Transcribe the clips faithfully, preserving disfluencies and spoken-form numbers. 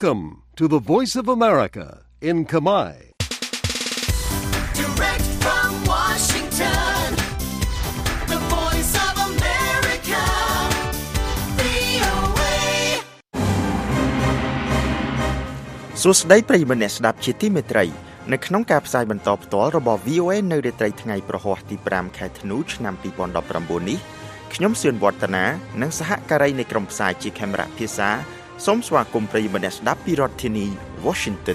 Welcome to the Voice of America in Khmer. Direct from Washington, the Voice of America, វី អូ เอសួស្តីប្រិយមិត្តអ្នកស្ដាប់ជាទីមេត្រីនៅក្នុងការផ្សាយបន្តផ្ទាល់របស់ វី អូ เอ នៅរាត្រីថ្ងៃប្រហ័សទីប្រាំខែធ្នូឆ្នាំពីរពាន់ដប់ប្រាំបួននេះខ្ញុំសឿនវឌ្ឍនានិងសហការីនៃក្រុមផ្សាយជាខេមរៈភាសាសូមស្វាគមន៍ប្រិយមិត្តអ្នកស្ដាប់ពីរដ្ឋធានី Washington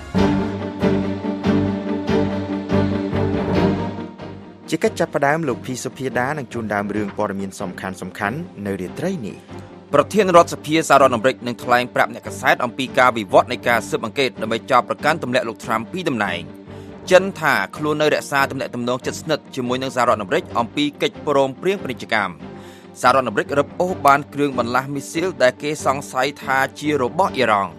ជាកិច្ចចាប់ផ្ដើមលោកភីសុភាដានឹងជូនដើមរឿងព័ត៌មានសំខាន់សំខាន់នៅរាត្រីនេះប្រធានរដ្ឋសភាសហរដ្ឋអាមេរិកនឹងថ្លែងប្រាប់អ្នកកាសែតអំពីការវិវត្តនៃការស៊ើបអង្កេតដើម្បីចោទប្រកាន់ទម្លាក់លោកត្រាំពីតំណែងចិនថាខ្លួននៅរក្សាទំនាក់ទំនងជិតស្និទ្ធជាមួយនឹងសហរដ្ឋអាមេរិកអំពីកិច្ចព្រមព្រៀងពាណិជ្ជកម្មសហរដ្ឋអាមេរិករឹបអូសបានគ្រឿងបន្លាស់មីស៊ីលដែលគេសង្ស័យថាជារបស់អ៊ីរ៉ង់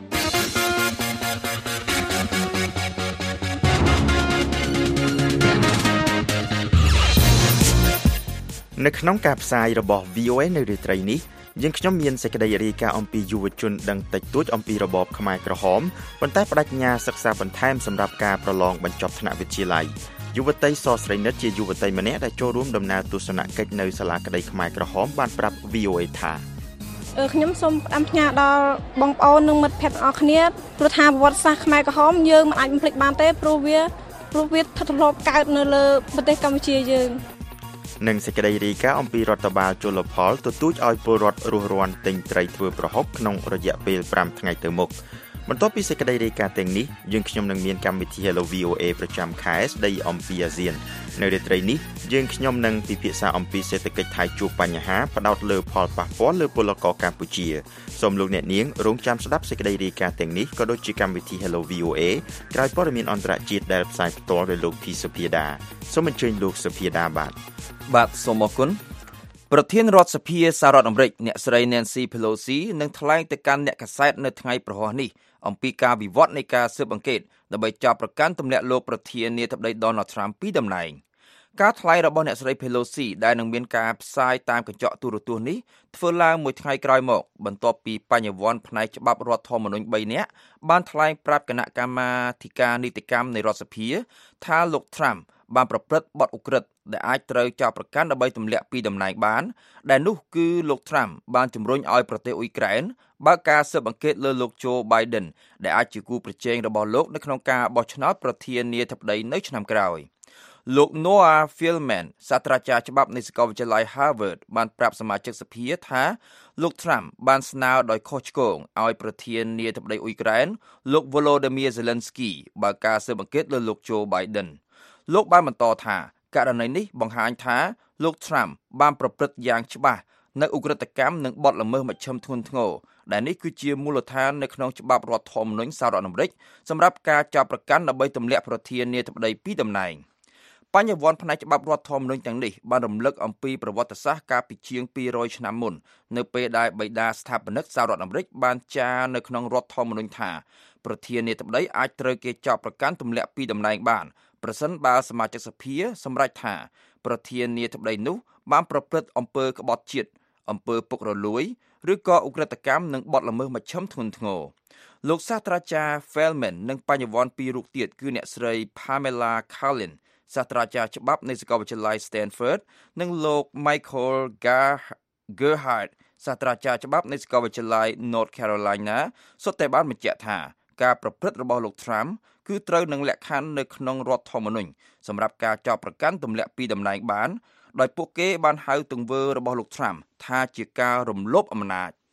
នៅក្នុងការផ្សាយរបស់ វី អូ เอ នៅរាត្រីនេះយើងខ្ញុំមានសេចក្តីរាយការណ៍អំពីយុវជនដឹងតិចតួចអំពីរបបខ្មែរក្រហមប៉ុន្តែបដិញ្ញាសិក្សាបន្ថែមសម្រាប់ការប្រឡងបញ្ចប់ថ្នាក់វិទ្យាល័យយុវតីសស្រីនិតជាយុវតីម្នាក់ដែលចូលរួមដំណើរទស្សនកិច្ចនៅសាលាក្តីខ្មែរក្រហមបានប្រាប់ វី អូ เอ ថាខ្ញុំសូមផ្ដាំផ្ញើដល់បងប្អូននិងមិត្តភ័ក្តិទាំងអស់គ្នាព្រោះថាប្រវត្តិសាស្ត្រខ្មែរក្រហមយើងមិនអាចបំភ្លេចបានទេព្រោះវាព្រោះវាស្ថិតស្ថេរកើតនៅលើប្រទេសកម្ពុជាយើងនិងសេចក្តីរាយការណ៍អំពីរដ្ឋបាលជលផលទទូចឲ្យពលរដ្ឋរស់រានទិញត្រីធ្វើប្រហុកក្នុងរយៈពេលប្រាំថ្ងៃទៅមុខបន្ទាប់ពីសេចក្តីរាយការណ៍ទាំងនេះយើងខ្ញុំនឹងមានកម្មវិធី Hello វី អូ เอ ប្រចាំខែស្ដីអំពីអាស៊ាននៅរាត្រីនេះយើងខ្ញុំនឹងពិភាក្សាអំពីសេដ្ឋកិច្ចថៃជួបបញ្ហាផ្ដោតលើផលប៉ះពាល់លើពលករកម្ពុជាសូមលោកអ្នកនាងរងចាំស្ដាប់សេចក្តីរាយការណ៍ទាំងនេះក៏ដូចជាកម្មវិធី Hello វី អូ เอ ក្រោយព័ត៌មានអន្តរជាតិដែលផ្សាយផ្ទាល់ដោយលោកភីសុភាដាសូមអញ្ជើញលោកសុភាដាបាទបាទសូមអរគុណប្រធានរដ្ឋសភាសហរដ្ឋអាមេរិកអ្នកស្រី Nancy Pelosi នឹងថ្លែងទៅកាន់អ្នកកាសែតនៅថ្ងៃប្រហ័សនេះអំពីការវិវត្តនៃការស៊ើបអង្កេតដើម្បីចាប់ប្រកាន់ទម្លាក់លោកប្រធានាធិបតី Donald Trump ពីតំណែងការថ្លែងរបស់អ្នកស្រី Pelosi ដែលនឹងមានការផ្សាយតាមកញ្ចក់ទូរទស្សន៍នេះធ្វើឡើងមួយថ្ងៃក្រោយមកបន្ទាប់ពីបញ្ញវន្តផ្នែកច្បាប់រដ្ឋធម្មនុញ្ញបីនាក់បានថ្លែងប្រាប់គណៈកម្មាធិការនីតិកម្មនៃរដ្ឋសភាថាលោក Trump បានប្រព្រឹត្តបទឧក្រិដ្ឋដែលអាចត្រូវចោទប្រកាន់ដើម្បីទម្លាក់ពីតំណែងបានដែលនោះគឺលោក Trump បានជំរុញឲ្យប្រទេសអ៊ុយក្រែនបើកការស៊ើបអង្កេតលើលោក Joe Biden ដែលអាចជាគូប្រជែងរបស់លោកនៅក្នុងការបោះឆ្នោតប្រធានាធិបតីនៅឆ្នាំក្រោយលោក Noah Feldman សាស្ត្រាចារ្យច្បាប់នៃសាកលវិទ្យាល័យ Harvard បានប្រាប់សមាជិកសភាថាលោក Trump បានស្នើដោយខុសឆ្គងឲ្យប្រធានាធិបតីអ៊ុយក្រែនលោក Volodymyr Zelensky បើកការស៊ើបអង្កេតលើលោក Joe Bidenលោកបានបន្តថាករណីនេះបង្ហាញថាលោក Trump បានប្រព្រឹត្តយ៉ាងច្បាស់នៅឧក្រិដ្ឋកម្មនិងបទល្មើសមជ្ឈិមធ្ងន់ធ្ងរដែលនេះគឺជាមូលដ្ឋាននៅក្នុងច្បាប់រដ្ឋធម្មនុញ្ញសហរដ្ឋអាមេរិកសម្រាប់ការចាប់ប្រកាន់ដើម្បីទម្លាក់ប្រធានាធិបតីពីតំណែងបញ្ញវន្តផ្នែកច្បាប់រដ្ឋធម្មនុញ្ញទាំងនេះបានរំលឹកអំពីប្រវត្តិសាស្ត្រកាលពីជាងពីររយឆ្នាំមុននៅពេលដែលបិតាស្ថាបនិកសហរដ្ឋអាមេរិកបានចារនៅក្នុងរដ្ឋធម្មនុញ្ញថាប្រធានាធិបតីអាចត្រូវគេចាប់ប្រកាន់ទម្លាក់ពីតំណែងបានប្រសិនបើសមាជិកសភាសម្រេចថាប្រធានាធិបតីនោះបានប្រព្រឹត្តអំពើក្បត់ជាតិអំពើពុករលួយឬក៏ឧក្រិដ្ឋកម្មនិងបទល្មើសមជ្ឈិមធ្ងន់ធ្ងរលោកសាស្ត្រាចារ្យ Feldman និងបញ្ញវន្តពីររូបទៀតគឺអ្នកស្រី Pamela Karlin សាស្ត្រាចារ្យច្បាប់នៃសាកលវិទ្យាល័យ Stanford និងលោក Michael Gerhardt សាស្ត្រាចារ្យច្បាប់នៃសាកលវិទ្យាល័យ North Carolina សុទ្ធតែបានបញ្ជាក់ថាការប្រព្រឹត្តរបស់លោក Trump គឺត្រូវនឹងលក្ខខណ្ឌនៅក្នុងរដ្ឋធម្មនុញ្ញសម្រាប់ការចោទប្រកាន់ទម្លាក់ពីតំណែងបានដោយពួកគេបានហៅទង្វើរបស់លោក Trump ថាជាការរំលោភអំណាច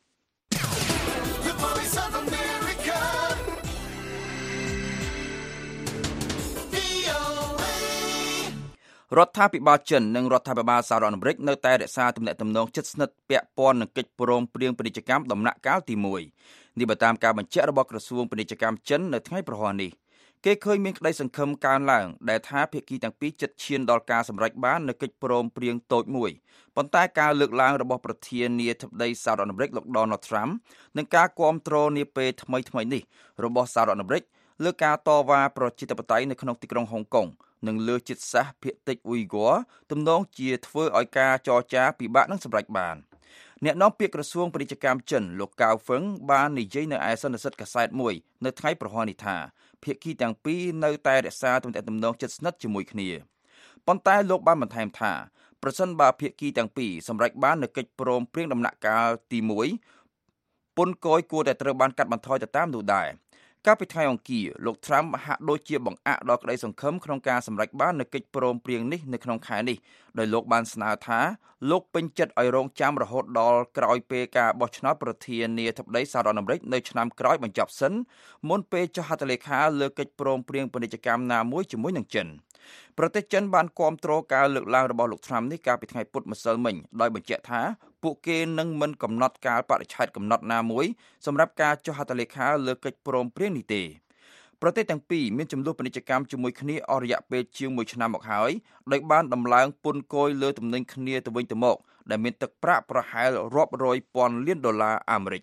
រដ្ឋាភិបាលចិននិងរដ្ឋាភិបាលសហរដ្ឋអាមេរិកនៅតែរក្សាទំនាក់ទំនងជិតស្និទ្ធពាក់ព័ន្ធនឹងកិច្ចព្រមព្រៀងពាណិជ្ជកម្មដំណាក់កាលទីមួយនេះបើតាមការបញ្ជាក់របស់ក្រសួងពាណិជ្ជកម្មចិននៅថ្ងៃប្រហ័សនេះគេឃើញមានក្តីសង្ឃឹមកើនឡើងដែលថាភាគីទាំងពីរជិតឈានដល់ការសម្រេចបាននូវកិច្ចព្រមព្រៀងតូចមួយប៉ុន្តែការលើកឡើងរបស់ប្រធានាធិបតីសហរដ្ឋអាមេរិកលោក Donald Trump និងការគាំទ្រនាពេលថ្មីៗនេះរបស់សហរដ្ឋអាមេរិកលើការតវ៉ាប្រជាធិបតេយ្យនៅក្នុងទីក្រុងហុងកុងនិងលើជាតិសាសន៍ភាគតិចអ៊ុយហ្គ័រទំនងជាធ្វើឲ្យការចរចាពិបាកនឹងសម្រេចបានអ្នកនាំពាក្យក្រសួងពាណិជ្ជកម្មចិនលោកកាវហ្វឹងបាននិយាយនៅឯសន្និសីទកាសែតមួយនៅថ្ងៃប្រហ័ននេះថាភាគីទាំងពីរនៅតែរក្សាទំនាក់ទំនងជិតស្និទ្ធជាមួយគ្នាប៉ុន្តែលោកបានបន្ថែមថាប្រសិនបើភាគីទាំងពីរសម្រេចបាននូវកិច្ចព្រមព្រៀងដំណាក់កាលទីមួយពន្ធគយគួរតែត្រូវបានកាត់បន្ថយទៅតាមនោះដែរកាលពីថ្ងៃអង្គារលោកត្រាំហាក់ដូចជាបង្អាក់ដល់ក្តីសង្ឃឹមក្នុងការសម្រេចបាននូវកិច្ចព្រមព្រៀងនេះនៅក្នុងខែនេះដោយលោកបានស្នើថាលោកពេញចិត្តឲ្យរងចាំរហូតដល់ក្រោយពេលការបោះឆ្នោតប្រធានាធិបតីសហរដ្ឋអាមេរិកនៅឆ្នាំក្រោយបញ្ចប់សិនមុនពេលចុះហត្ថលេខាលើកិច្ចព្រមព្រៀងពាណិជ្ជកម្មណាមួយជាមួយនឹងចិនប្រទេសចិនបានគាំទ្រការលើកឡើងរបស់លោកត្រាំនេះកាលពីថ្ងៃពុធម្សិលមិញដោយបញ្ជាក់ថាពួកគេនឹងមិនកំណត់កាលបរិច្ឆេទកំណត់ណាមួយសម្រាប់ការចុះហត្ថលេខាលើកិច្ចព្រមព្រៀងនេះទេប្រទេសទាំងពីរមានចំនួនពាណិជ្ជកម្មជាមួយគ្នាអស់រយៈពេលជាងមួយឆ្នាំមកហើយដោយបានដំឡើងពន្ធគយលើទំនិញគ្នាទៅវិញទៅមកដែលមានទឹកប្រាក់ប្រហែលរាប់រយពាន់លានដុល្លារអាមេរិក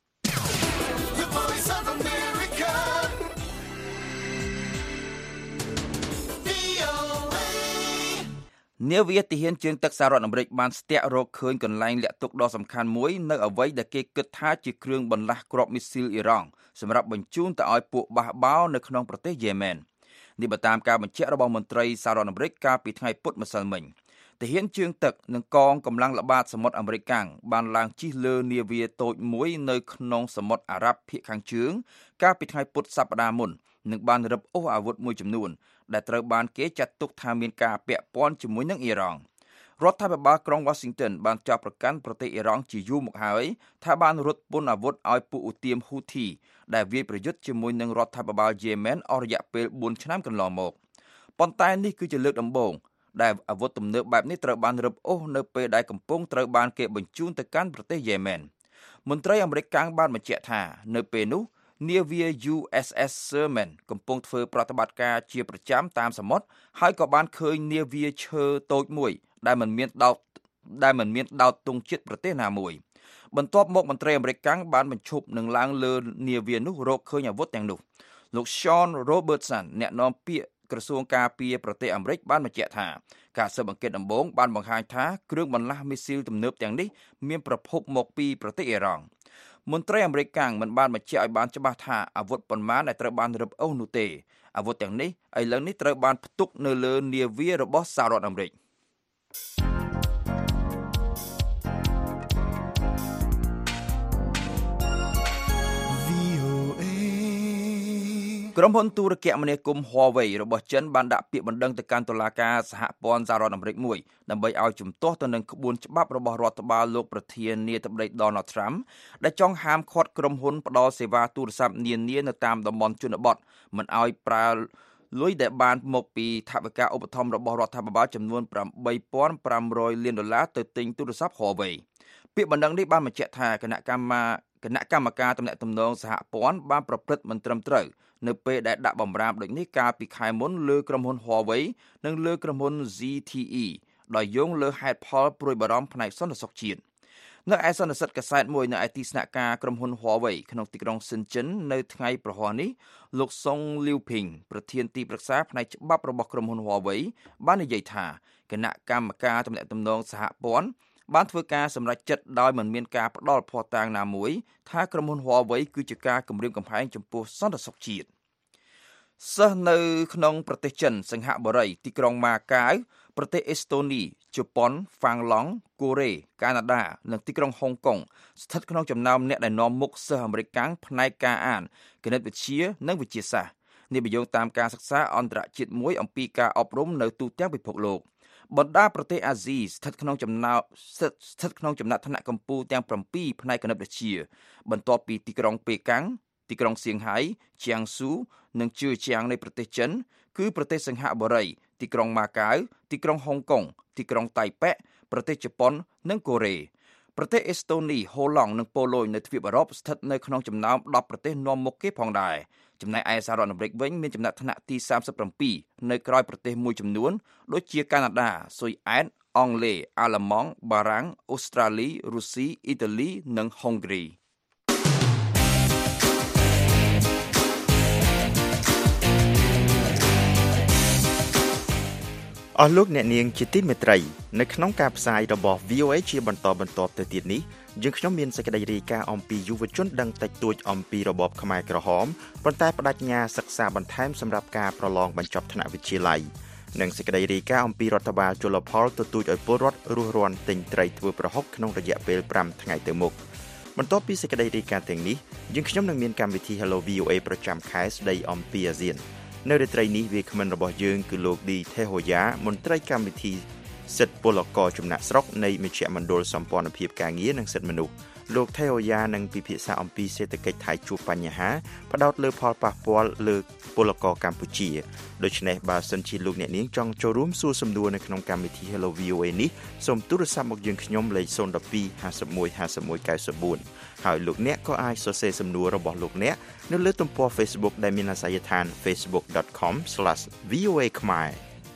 នាវាទាហានជើងទឹកសហរដ្ឋអាមេរិកបានស្ទាក់រកឃើញកន្លែងលាក់ទុកដ៏សំខាន់មួយនៅអ្វីដែលគេគិតថាជាគ្រឿងបន្លាស់គ្រាប់មីស៊ីលអ៊ីរ៉ង់សម្រាប់បញ្ជូនទៅឲ្យពួកបះបោរនៅក្នុងប្រទេសយេម៉ែននេះបើតាមការបញ្ជាក់របស់មន្ត្រីសហរដ្ឋអាមេរិកកាលពីថ្ងៃពុធម្សិលមិញទាហានជើងទឹកនិងកងកម្លាំងល្បាតសមុទ្រអាមេរិកកាំងបានឡើងជិះលើនាវាតូចមួយនៅក្នុងសមុទ្រអារ៉ាប់ភាគខាងជើងកាលពីថ្ងៃពុធសប្តាហ៍មុននិងបានរឹបអូសអាវុធមួយចំនួនដែលត្រូវបានគេចាត់ទុកថាមានការពាក់ព័ន្ធជាមួយនឹងអ៊ីរ៉ង់រដ្ឋាភិបាលក្រុង Washington បានចាប់ប្រកាន់ប្រទេសអ៊ីរ៉ង់ជាយូរមកហើយថាបានរត់ពន្ធអាវុធឲ្យពួកឧទាមហ៊ូធីដែលវាយប្រយុទ្ធជាមួយនឹងរដ្ឋាភិបាលយេម៉ែនអស់រយៈពេលបួនឆ្នាំកន្លងមកប៉ុន្តែនេះគឺជាលើកដំបូងដែលអាវុធទំនើបបែបនេះត្រូវបានរឹបអូសនៅពេលដែលកំពុងត្រូវបានគេបញ្ជូនទៅកាន់ប្រទេសយេម៉ែនមន្ត្រីអាមេរិកកាំងបានបញ្ជាក់ថានៅពេលនោះនាវា យូ អេស អេស Sherman កំពុងធ្វើប្រតិបត្តិការជាប្រចាំតាមសមុទ្រហើយក៏បានឃើញនាវាឈើតូចមួយដែលមិនមានដោតដែលមិនមានដោតទង់ជាតិប្រទេសណាមួយបន្ទាប់មកមន្ត្រីអាមេរិកកាំងបានបញ្ឈប់នឹងឡើងលើនាវានោះរកឃើញអាវុធទាំងនោះលោក Sean Robertson អ្នកនាំពាក្យក្រសួងការពារប្រទេសអាមេរិកបានបញ្ជាក់ថាការស៊ើបអង្កេតដំបូងបានបង្ហាញថាគ្រឿងបន្លាស់មីស៊ីលទំនើបទាំងនេះមានប្រភពមកពីប្រទេសអ៊ីរ៉ង់មន្ត្រីអាមេរិកកាំងមិនបានបញ្ជាក់ឲ្យបានច្បាស់ថាអាវុធប៉ុន្មានដែលត្រូវបានរឹបអូសនោះទេអាវុធទាំងនេះឥឡូវនេះត្រូវបានផ្ទុកនៅលើនាវារបស់សហរដ្ឋអាមេរិកក្រុមហ៊ុនទូរគមនាគមន៍ Huawei របស់ចិនបានដាក់ពាក្យបណ្ដឹងទៅកាន់តុលាការសហព័ន្ធសហរដ្ឋអាមេរិកមួយដើម្បីឲ្យជំទាស់ទៅនឹងក្បួនច្បាប់របស់រដ្ឋបាលលោកប្រធានាធិបតី Donald Trump ដែលចង់ហាមឃាត់ក្រុមហ៊ុនផ្ដល់សេវាទូរស័ព្ទនានានៅតាមតំបន់ជនបទមិនឲ្យប្រើលុយដែលបានមកពីថវិកាឧបត្ថម្ភរបស់រដ្ឋាភិបាលចំនួនeight thousand five hundredលានដុល្លារទៅទិញទូរស័ព្ទ Huawei ពាក្យបណ្ដឹងនេះបានបញ្ជាក់ថាគណៈកម្មាគណៈកម្មការទំនាក់ទំនងសហព័ន្ធបានប្រព្រឹត្តមិនត្រឹមត្រូវនៅពេលដែលដាក់បំរាមដូចនេះកាលពីខែមុនលើក្រុមហ៊ុន Huawei និងលើក្រុមហ៊ុន Z T E ដោយយោងលើហេតុផលព្រួយបារម្ភផ្នែកសន្តិសុខជាតិនៅឯសន្និសីទកាសែតមួយនៅឯទីស្នាក់ការក្រុមហ៊ុន Huawei ក្នុងទីក្រុង Shenzhen នៅថ្ងៃប្រហ័សនេះលោក Song Liuping ប្រធានទីប្រឹក្សាផ្នែកច្បាប់របស់ក្រុមហ៊ុន Huawei បាននិយាយថាគណៈកម្មការទំនាក់ទំនងសហព័ន្ធបានធ្វើការសម្រេចចិត្តដោយមិនមានការផ្ដល់ភស្តុតាងណាមួយថាក្រុមហ៊ុន Huawei គឺជាការគំរាមកំហែងចំពោះសន្តិសុខជាតិសិស្សនៅក្នុងប្រទេសចិនសិង្ហបុរីទីក្រុងម៉ាកាវប្រទេសអេស្តូនីជប៉ុនហ្វាំងឡង់កូរ៉េកាណាដានិងទីក្រុងហុងកុងស្ថិតក្នុងចំណោមអ្នកដែលនាំមុខសិស្សអាមេរិកកាំងផ្នែកការអានគណិតវិទ្យានិងវិទ្យាសាស្ត្រនេះបញ្យល់តាមការសិក្សាអន្តរជាតិមួយអំពីការអប់រំនៅទូទាំងពិភពលោកបណ្ដាប្រទេសអាស៊ីស្ថិតក្នុងចំណោមស្ថិតក្នុងចំណាត់ថ្នាក់កម្ពុជាទាំងsevenផ្នែកគណិតវិទ្យាបន្ទាប់ពីទីក្រុងប៉េកាំងទីក្រុងសៀងហៃជៀងស៊ូនិងជឿជាងនៃប្រទេសចិនគឺប្រទេសសិង្ហបុរីទីក្រុងម៉ាកាវទីក្រុងហុងកុងទីក្រុងតៃប៉េប្រទេសជប៉ុននិងកូរ៉េប្រទេសអេស្តូនីហូឡង់និងប៉ូឡូញនៅទ្វីបអឺរ៉ុបស្ថិតនៅក្នុងចំណោមtenប្រទេសនាំមុខគេផងដែរចំណែកឯសហរដ្ឋអាមេរិកវិញមានចំណាត់ថ្នាក់ទីthirty-sevenនៅក្រោយប្រទេសមួយចំនួនដូចជាកាណាដាស៊ុយអែតអង់គ្លេសអាល្លឺម៉ង់បារាំងអូស្ត្រាលីរុស្ស៊ីអ៊ីតាលីនិងហុងគ្រីអស់លោកអ្នកនាងជាទីមេត្រីនៅក្នុងការផ្សាយរបស់ V O A ជាបន្តបន្ទាប់ទៅទៀតនេះយើងខ្ញុំមានសេចក្តីរាយការណ៍អំពីយុវជនដឹងតិចតួចអំពីរបបខ្មែរក្រហមប៉ុន្តែបដិញ្ញាសិក្សាបន្ថែមសម្រាប់ការប្រឡងបញ្ចប់ថ្នាក់វិទ្យាល័យនិងសេចក្តីរាយការណ៍អំពីរដ្ឋបាលជលផលទទូចឲ្យពលរដ្ឋរស់រានទិញត្រីធ្វើប្រហុកក្នុងរយៈពេលប្រាំថ្ងៃទៅមុខបន្ទាប់ពីសេចក្តីរាយការណ៍ទាំងនេះយើងខ្ញុំនឹងមានកម្មវិធី Hello វី អូ เอ ប្រចាំខែស្ដីអំពីអាស៊ាននៅរាត្រីនេះវាគ្មិនរបស់យើងគឺលោកឌីថេហូយ៉ាមន្ត្រីកម្មវិធីសិទ្ធិពលករចំណាក់ស្រុកនៃមជ្ឈមណ្ឌលសម្ព័ន្ធភាពការងារនិងសិទ្ធិមនុស្សលោកថេហូយ៉ានឹងពិភាក្សាអំពីសេដ្ឋកិច្ចថៃជួបបញ្ហាផ្ដោតលើផលប៉ះពាល់លើពលករកម្ពុជាដូច្នេះបើសិនជាលោកអ្នកនាងចង់ចូលរួមសួរសំណួរនៅក្នុងកម្មវិធី Hello វី អូ เอ នេះសូមទូរស័ព្ទមកយើងខ្ញុំលេខศูนย์ หนึ่ง สอง ห้า หนึ่ง ห้า หนึ่ง เก้า สี่ ហើយលោកអ្នកក៏អាចសរសេរសំណួររបស់លោកអ្នកនៅលើទំព័រ Facebook ដែលមានអាសយដ្ឋាន เฟซบุ๊ก ดอท คอม สแลช วี โอ เอ ខ្មែរ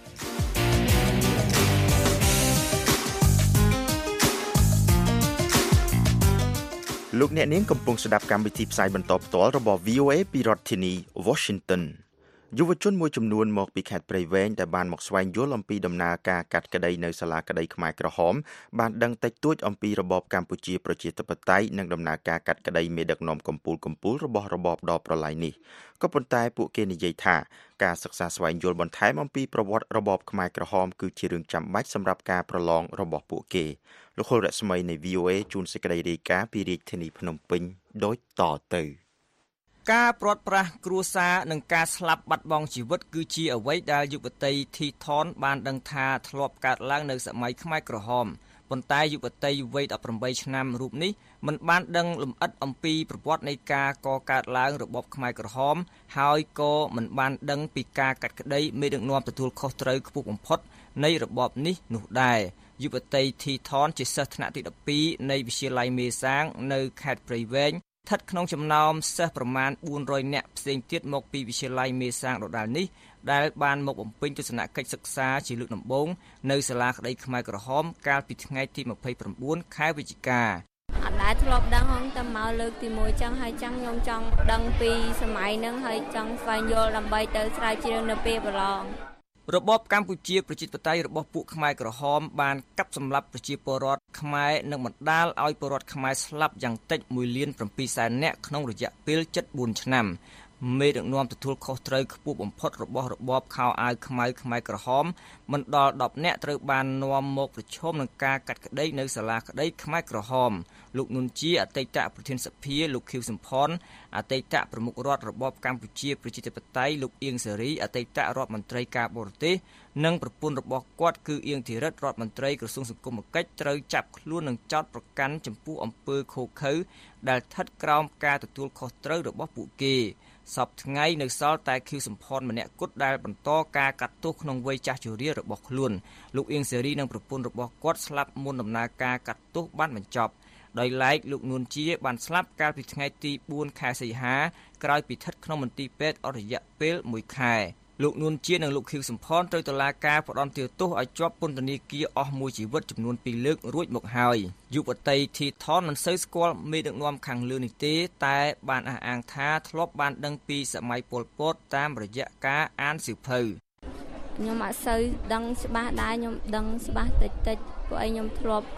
លោកអ្នកនាងកំពុងស្ដាប់កម្មវិធីផ្សាយបន្តផ្ទាល់របស់ វី អូ เอ ពីរដ្ឋធានី Washington យុវជនមួយចំនួនមកពីខេត្តព្រៃវែងដែលបានមកស្វែងយល់អំពីដំណើរការកាត់ក្តីនៅសាលាក្តីខ្មែរក្រហមបានដឹងតិចតួចអំពីរបបកម្ពុជាប្រជាធិបតេយ្យនិងដំណើរការកាត់ក្តីមេដឹកនាំកម្ពុជាកម្ពុជារបស់របបដ៏ប្រឡាយនេះក៏ប៉ុន្តែពួកគេនិយាយថាការសិក្សាស្វែងយល់បន្ថែមអំពីប្រវត្តិរបបខ្មែរក្រហមគឺជារឿងចាំបាច់សម្រាប់ការប្រឡងរបស់ពួកគេលោកហុលរស្មីនៃ វី អូ เอ ជួនសេចក្តីរាយការណ៍ពីរាជធានីភ្នំពេញដូចតទៅការព្រាត់ប្រាសគ្រួសារនិងការស្លាប់បាត់បង់ជីវិតគឺជាអ្វីដែលយុវតីធីថនបានដឹងថាធ្លាប់កើតឡើងនៅសម័យខ្មែរក្រហមប៉ុន្តែយុវតីវ័យដប់ប្រាំបីឆ្នាំរូបនេះមិនបានដឹងលម្អិតអំពីប្រវត្តិនៃការកកើតឡើងរបបខ្មែរក្រហមហើយក៏មិនបានដឹងពីការកាត់ក្តីមេដឹកនាំទទួលខុសត្រូវខ្ពស់បំផុតនៃរបបនេះនោះដែរយុវតីធីថនជាសិស្សថ្នាក់ទីដប់ពីរនៃវិទ្យាល័យមេសាងនៅខេត្តព្រៃវែងស្ថិតក្នុងចំណោមសិស្សប្រមាណបួនរយនាក់ផ្សេងទៀតមកពីវិទ្យាល័យមេសាងដដែលនេះដែលបានមកបំពេញទស្សនកិច្ចសិក្សាជាលើកដំបូងនៅសាលាក្តីខ្មែរក្រហមកាលពីថ្ងៃទីម្ភៃប្រាំបួនខែវិច្ឆិកាអត់ដែលធ្លាប់ដឹងហងតែមកលើកទីមួយចឹងហើយចឹងខ្ញុំចង់ដឹងពីសម័យហ្នឹងហើយចង់ស្វែងយល់ដើម្បីទៅស្រាវជ្រាវនៅពេលប្រឡងរបបកម្ពុជាប្រជាធិបតេយ្យរបស់ពួកខ្មែរក្រហមបានកាប់សម្លាប់ប្រជាពលរដ្ឋខ្មែរនិងបណ្ដាលឲ្យពលរដ្ឋខ្មែរស្លាប់យ៉ាងតិចមួយលានប្រាំពីរសែននាក់ក្នុងរយៈពេលជិតបួនឆ្នាំមេដឹកនាំទទួលខុសត្រូវខ្ពស់បំផុតរបស់របបខោអាវខ្មៅខ្មែរក្រហមមិនដល់ដប់នាក់ត្រូវបាននាំមកប្រឈមនឹងការកាត់ក្តីនៅសាលាក្តីខ្មែរក្រហមលោកនុនជាអតីតប្រធានសភាលោកខៀវសំផនអតីតប្រមុខរដ្ឋរបបកម្ពុជាប្រជាធិបតេយ្យលោកអៀងសេរីអតីតរដ្ឋមន្ត្រីការបរទេសនិងប្រពន្ធរបស់គាត់គឺអៀងធីរិតរដ្ឋមន្ត្រីក្រសួងសង្គមគិច្ចត្រូវចាប់ខ្លួននិងចោទប្រកាន់ចំពោះអំពើឃោរឃៅដែលស្ថិតក្រោមការទទួលខុសត្រូវរបស់ពួកគេសពថ្ងៃនៅសល់តែខៀវសំផនម្នាក់គត់ដែលបន្តការកាត់ទោសក្នុងវ័យចាស់ជរារបស់ខ្លួនលោកអៀងសេរីនិងប្រពន្ធរបស់គាត់ស្លាប់មុនដំណើរការកាត់ទោសបានបញ្ចប់ដោយឡែកលោកនួនជាបានស្លាប់កាលពីថ្ងៃទីបួនខែសីហាក្រោយពីស្ថិតក្នុងមន្ទីរពេទ្យអស់រយៈពេលមួយខែលោកនួនជានិងលោកខៀវសំផនត្រូវតុលាការផ្តន្ទាទោសឲ្យជាប់ពន្ធនាគារអស់មួយជីវិតចំនួនពីរលើករួចមកហើយយុវតីធីថនមិនសូវស្គាល់មេដឹកនាំខាងលើនេះទេតែបានអះអាងថាធ្លាប់បានដឹងពីសម័យប៉ុលពតតាមរយៈការអានសៀវភៅខ្ញុំអត់សូវដឹងច្បាស់ដែរខ្ញុំដឹងច្បាស់តិចតិចព្រោះឯងខ្ញុំធ្លាប់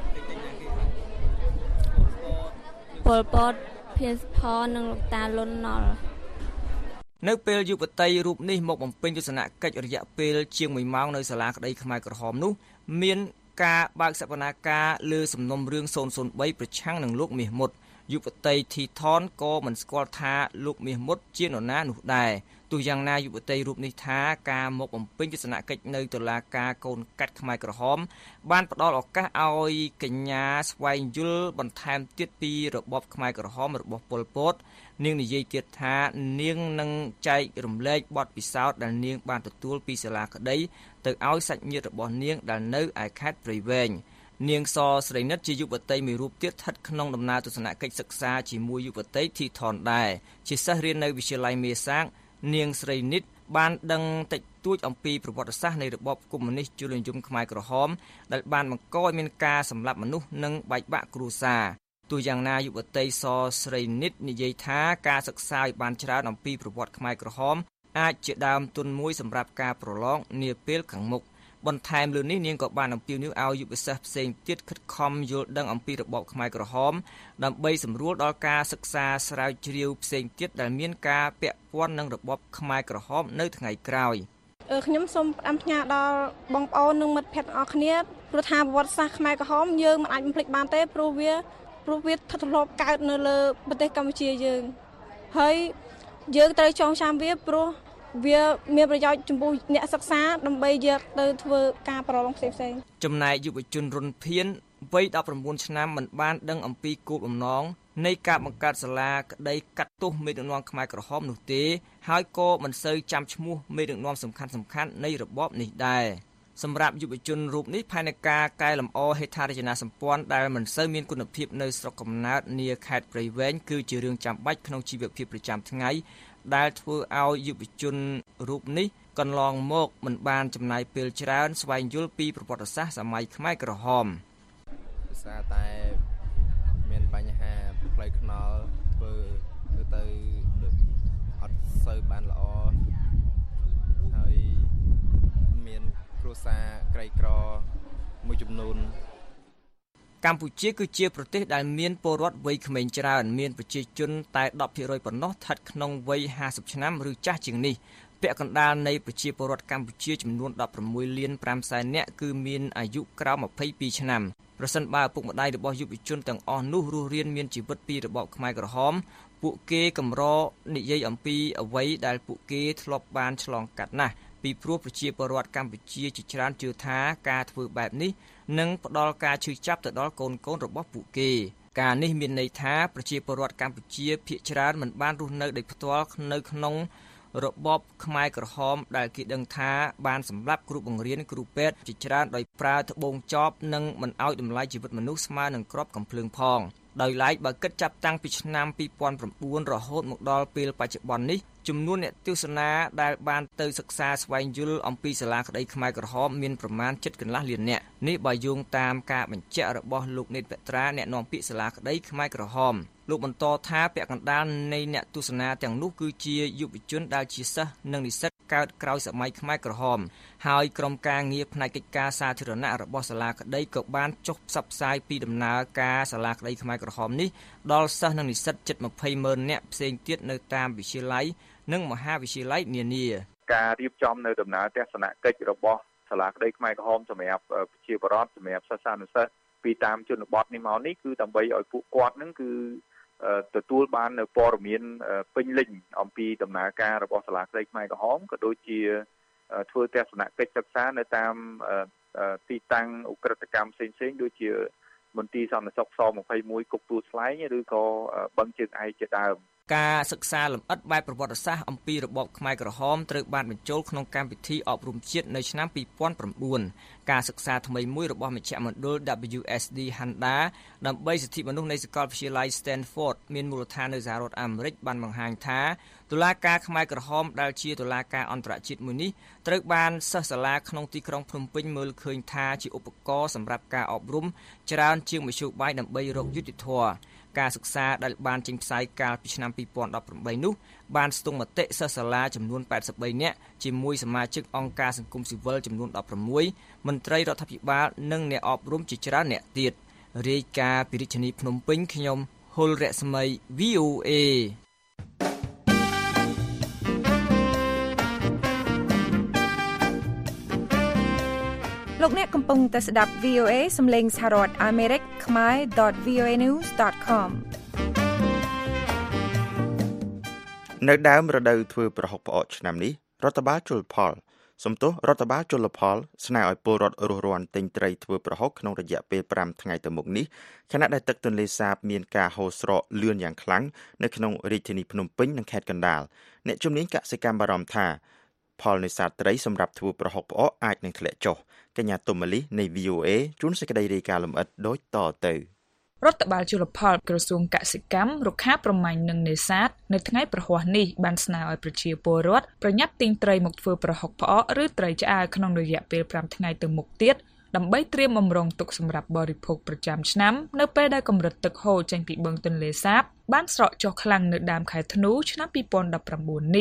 ប៉ុលពតភៀនផននិងលោកតាលុនណុលនៅពេលយុវតីរូបនេះមកបំពេញទស្សនកិច្ចរយៈពេលជាងមួយម៉ោងនៅសាលាក្តីខ្មែរក្រហមនោះមានការបើកសវនាការលើសំណុំរឿងศูนย์ ศูนย์ បីប្រឆាំងនឹងលោកមាសមុតយុវតីធីថនក៏មិនស្គាល់ថាលោកមាសមុតជានរណានោះដែរទោះយ៉ាងណាយុវតីរូបនេះថាការមកបំពេញទស្សនកិច្ចនៅតុលាការកូនកាត់ខ្មែរក្រហមបានផ្ដល់ឱកាសឲ្យកញ្ញាស្វែងយល់បន្ថែមទៀតពីរបបខ្មែរក្រហមរបស់ប៉ុលពតនាងនិយាយទៀតថានាងនឹងចែករំលែកបទពិសោធន៍ដែលនាងបានទទួលពីសាលាក្តីទៅឲ្យសាច់ញាតិរបស់នាងដែលនៅឯខេត្តព្រៃវែងនាងសស្រីនិតជាយុវតីមួយរូបទៀតស្ថិតក្នុងដំណើរទស្សនកិច្ចសិក្សាជាមួយយុវតីធីថនដែរជាសិស្សរៀននៅវិទ្យាល័យមេសាងនាងស្រីនិតបានដឹងតិចតួចអំពីប្រវត្តិសាស្ត្រនៃរបបកុម្មុយនីសជលនិយមខ្មែរក្រហមដែលបានបង្កឲ្យមានការសម្លាប់មនុស្សនិងបែកបាក់គ្រួសារទោះយ៉ាងណាយុវតីសស្រីនិតនិយាយថាការសិក្សាឲ្យបានច្រើនអំពីប្រវត្តិខ្មែរក្រហមអាចជាដើមទុនមួយសម្រាប់ការប្រឡងនាពេលខាងមុខបន្ថែមលើនេះនាងក៏បានអំពាវនាវឲ្យយុវសាស្ត្រផ្សេងទៀតខិតខំយល់ដឹងអំពីរបបខ្មែរក្រហមដើម្បីសម្រួលដល់ការសិក្សាស្រាវជ្រាវផ្សេងទៀតដែលមានការពាក់ព័ន្ធនឹងរបបខ្មែរក្រហមនៅថ្ងៃក្រោយខ្ញុំសូមផ្ដាំផ្ញើដល់បងប្អូននិងមិត្តភ័ក្តិទាំងអស់គ្នាព្រោះថាប្រវត្តិសាស្ត្រខ្មែរក្រហមយើងមិនអាចបំភ្លេចបានទេព្រោះវាព្រោះវាស្ថិតស្ថេរកើតនៅលើប្រទេសកម្ពុជាយើងហើយយើងត្រូវចងចាំវាព្រោះវាមានប្រយោជន៍ចំពោះអ្នកសិក្សាដើម្បីយកទៅធ្វើការប្រឡងផ្សេងផ្សេងចំណែកយុវជនរុនភៀនវ័យដប់ប្រាំបួនឆ្នាំមិនបានដឹងអំពីគោលបំណងនៃការបង្កើតសាលាក្តីកាត់ទោសមេដឹកនាំខ្មែរក្រហមនោះទេហើយក៏មិនសូវចាំឈ្មោះមេដឹកនាំសំខាន់សំខាន់នៃរបបនេះដែរសម្រាប់យុវជនរូបនេះផែនការកែលម្អហេដ្ឋារចនាសម្ព័ន្ធដែលមិនសូវមានគុណភាពនៅស្រុកកំណើតនាខេត្តព្រៃវែងគឺជារឿងចាំបាច់ក្នុងជីវភាពប្រចាំថ្ងៃដែលធ្វើឲ្យយុវជនរូបនេះកន្លងមកមិនបានចំណាយពេលច្រើនស្វែងយល់ពីប្រវត្តិសាស្ត្រសម័យខ្មែរក្រហមដោយសារតែមានបញ្ហាផ្លូវថ្នល់ធ្វើទៅទៅអត់សូវបានល្អហើយមានគ្រួសារក្រីក្រមួយចំនួនកម្ពុជាគឺជាប្រទេសដែលមានពលរដ្ឋវ័យក្មេងច្រើនមានប្រជាជនតែ ដប់ភាគរយ ប៉ុណ្ណោះស្ថិតក្នុងវ័យห้าสิบឆ្នាំឬចាស់ជាងនេះពាក់កណ្ដាលនៃប្រជាពលរដ្ឋកម្ពុជាចំនួនដប់ប្រាំមួយលានប្រាំសែននាក់គឺមានអាយុក្រោមម្ភៃពីរឆ្នាំប្រសិនបើឪពុកម្ដាយរបស់យុវជនទាំងអស់នោះរស់រានមានជីវិតពីរបបខ្មែរក្រហមពួកគេកម្រនិយាយអំពីអ្វីដែលពួកគេធ្លាប់បានឆ្លងកាត់ណាស់ពីព្រោះប្រជាពលរដ្ឋកម្ពុជាជាច្រើនជឿថាការធ្វើបែបនេះនឹងផ្ដល់ការឈឺចាប់ទៅដល់កូនកូនរបស់ពួកគេការនេះមានន័យថាប្រជាពលរដ្ឋកម្ពុជាភាគច្រើនមិនបានរស់នៅដោយផ្ទាល់នៅក្នុងរបបខ្មែរក្រហមដែលគេដឹងថាបានសម្លាប់គ្រូបង្រៀនគ្រូពេទ្យជាច្រើនដោយប្រើត្បូងចបនិងមិនឲ្យតម្លៃជីវិតមនុស្សស្មើនឹងគ្រាប់កាំភ្លើងផងដោយឡែកបើគិតចាប់តាំងពីឆ្នាំពីរពាន់ប្រាំបួនរហូតមកដល់ពេលបច្ចុប្បន្ននេះចំនួនអ្នកទស្សនាដែលបានទៅសិក្សាស្វែងយល់អំពីសាលាក្តីខ្មែរក្រហមមានប្រមាណជិតកន្លះលាននាក់នេះបើយោងតាមការបញ្ជាក់របស់លោកនេតពេត្រាអ្នកនាំពាក្យសាលាក្តីខ្មែរក្រហមលោកបន្តថាពាក់កណ្ដាលនៃអ្នកទស្សនាទាំងនោះគឺជាយុវជនដែលជាសិស្សនិងនិស្សិតកើតក្រោយសម័យខ្មែរក្រហមហើយក្រុមការងារផ្នែកកិច្ចការសាធារណៈរបស់សាលាក្តីក៏បានចុះផ្សព្វផ្សាយពីដំណើរការសាលាក្តីខ្មែរក្រហមនេះដល់សិស្សនិងនិស្សិតជិតម្ភៃម៉ឺននាក់ផ្សេងទៀតនៅតាមវិទ្យាល័យនិងមហាវិទ្យាល័យនានាការរៀបចំនៅដំណើរទស្សនកិច្ចរបស់សាលាក្តីខ្មែរក្រហមសម្រាប់ប្រជាពលរដ្ឋសម្រាប់សិស្សានុសិស្សពីតាមជនបទនេះមកនេះគឺដើម្បីឲ្យពួកគាត់នឹងគឺទទួលបាននៅព័ត៌មានពេញលេញអំពីដំណើរការរបស់សាលាក្តីខ្មែរក្រហមក៏ដូចជាធ្វើទស្សនកិច្ចសិក្សានៅតាមទីតាំងឧក្រិដ្ឋកម្មផ្សេងៗដូចជាមន្ទីរសន្តិសុខសยี่สิบเอ็ดគុកទួលស្លែងឬក៏បឹងជើងឯកជាដើមការសិក្សាលម្អិតបែបប្រវត្តិសាស្ត្រអំពីរបបខ្មែរក្រហមត្រូវបានបញ្ចូលក្នុងកម្មវិធីអប់រំជាតិនៅឆ្នាំពីរពាន់ប្រាំបួនការសិក្សាថ្មីមួយរបស់មជ្ឈមណ្ឌល W S D Handa ដើម្បីសិទ្ធិមនុស្សនៃសាកលវិទ្យាល័យ Stanford មានមូលដ្ឋាននៅសហរដ្ឋអាមេរិកបានបង្ហាញថាតុលាការខ្មែរក្រហមដែលជាតុលាការអន្តរជាតិមួយនេះត្រូវបានសិស្សសាលាក្នុងទីក្រុងភ្នំពេញមើលឃើញថាជាឧបករណ៍សម្រាប់ការអប់រំច្រើនជាងមធ្យោបាយដើម្បីរកយុត្តិធម៌ការសិក្សាដែលបានចេញផ្សាយកាលពីឆ្នាំពីរពាន់ដប់ប្រាំបីនោះបានស្ទង់មតិសិស្សសាលាចំនួនแปดสิบបីនាក់ជាមួយសមាជិកអង្គការសង្គមស៊ីវិលចំនួនដប់ប្រាំមួយមន្ត្រីរដ្ឋាភិបាលនិងអ្នកអប់រំជាច្រើនអ្នកទៀតរាយការណ៍ពីរាជធានីភ្នំពេញខ្ញុំហុលរស្មី V O A លោកអ្នកកំពុងតែស្ដាប់ V O A សំឡេងសហរដ្ឋអាមេរិកខ្មែរ .v o a news dot com នៅដើមរដូវធ្វើប្រហុកផ្អកឆ្នាំនេះរដ្ឋបាលជលផលសំទោសរដ្ឋបាលជលផលស្នើឲ្យពលរដ្ឋរស់រានទិញត្រីធ្វើប្រហុកក្នុងរយៈពេលប្រាំថ្ងៃទៅមុខនេះខណៈដែលទឹកទន្លេសាបមានការហូរស្រកលឿនយ៉ាងខ្លាំងនៅក្នុងរាជធានីភ្នំពេញនិងខេត្តកណ្ដាលអ្នកជំនាញកសិកម្មបារម្ភថាផលនេសាទត្រីសម្រាប់ធ្វើប្រហុកផ្អកអាចនឹងធ្លាក់ចុះកញ្ញាទុំម៉ាលីនៃ V O A ជួនសេចក្តីរាយការណ៍លម្អិតដូចតទៅរដ្ឋបាលជលផលក្រសួងកសិកម្មរុក្ខាប្រមាញ់និងនេសាទនៅថ្ងៃប្រហ័សនេះបានស្នើឲ្យប្រជាពលរដ្ឋប្រញាប់ទិញត្រីមកធ្វើប្រហុកផ្អកឬត្រីឆ្អើរក្នុងរយៈពេលប្រាំថ្ងៃទៅមុខទៀតដើម្បីត្រៀមបម្រុងទុកសម្រាប់បរិភោគប្រចាំឆ្នាំនៅពេលដែលកម្រិតទឹកហូរចេញពីបឹងទន្លេសាបបានស្រកចុះខ្លាំងនៅដើមខែធ្នូឆ្នាំពីរពាន់ដប់ប្រាំបួននេះ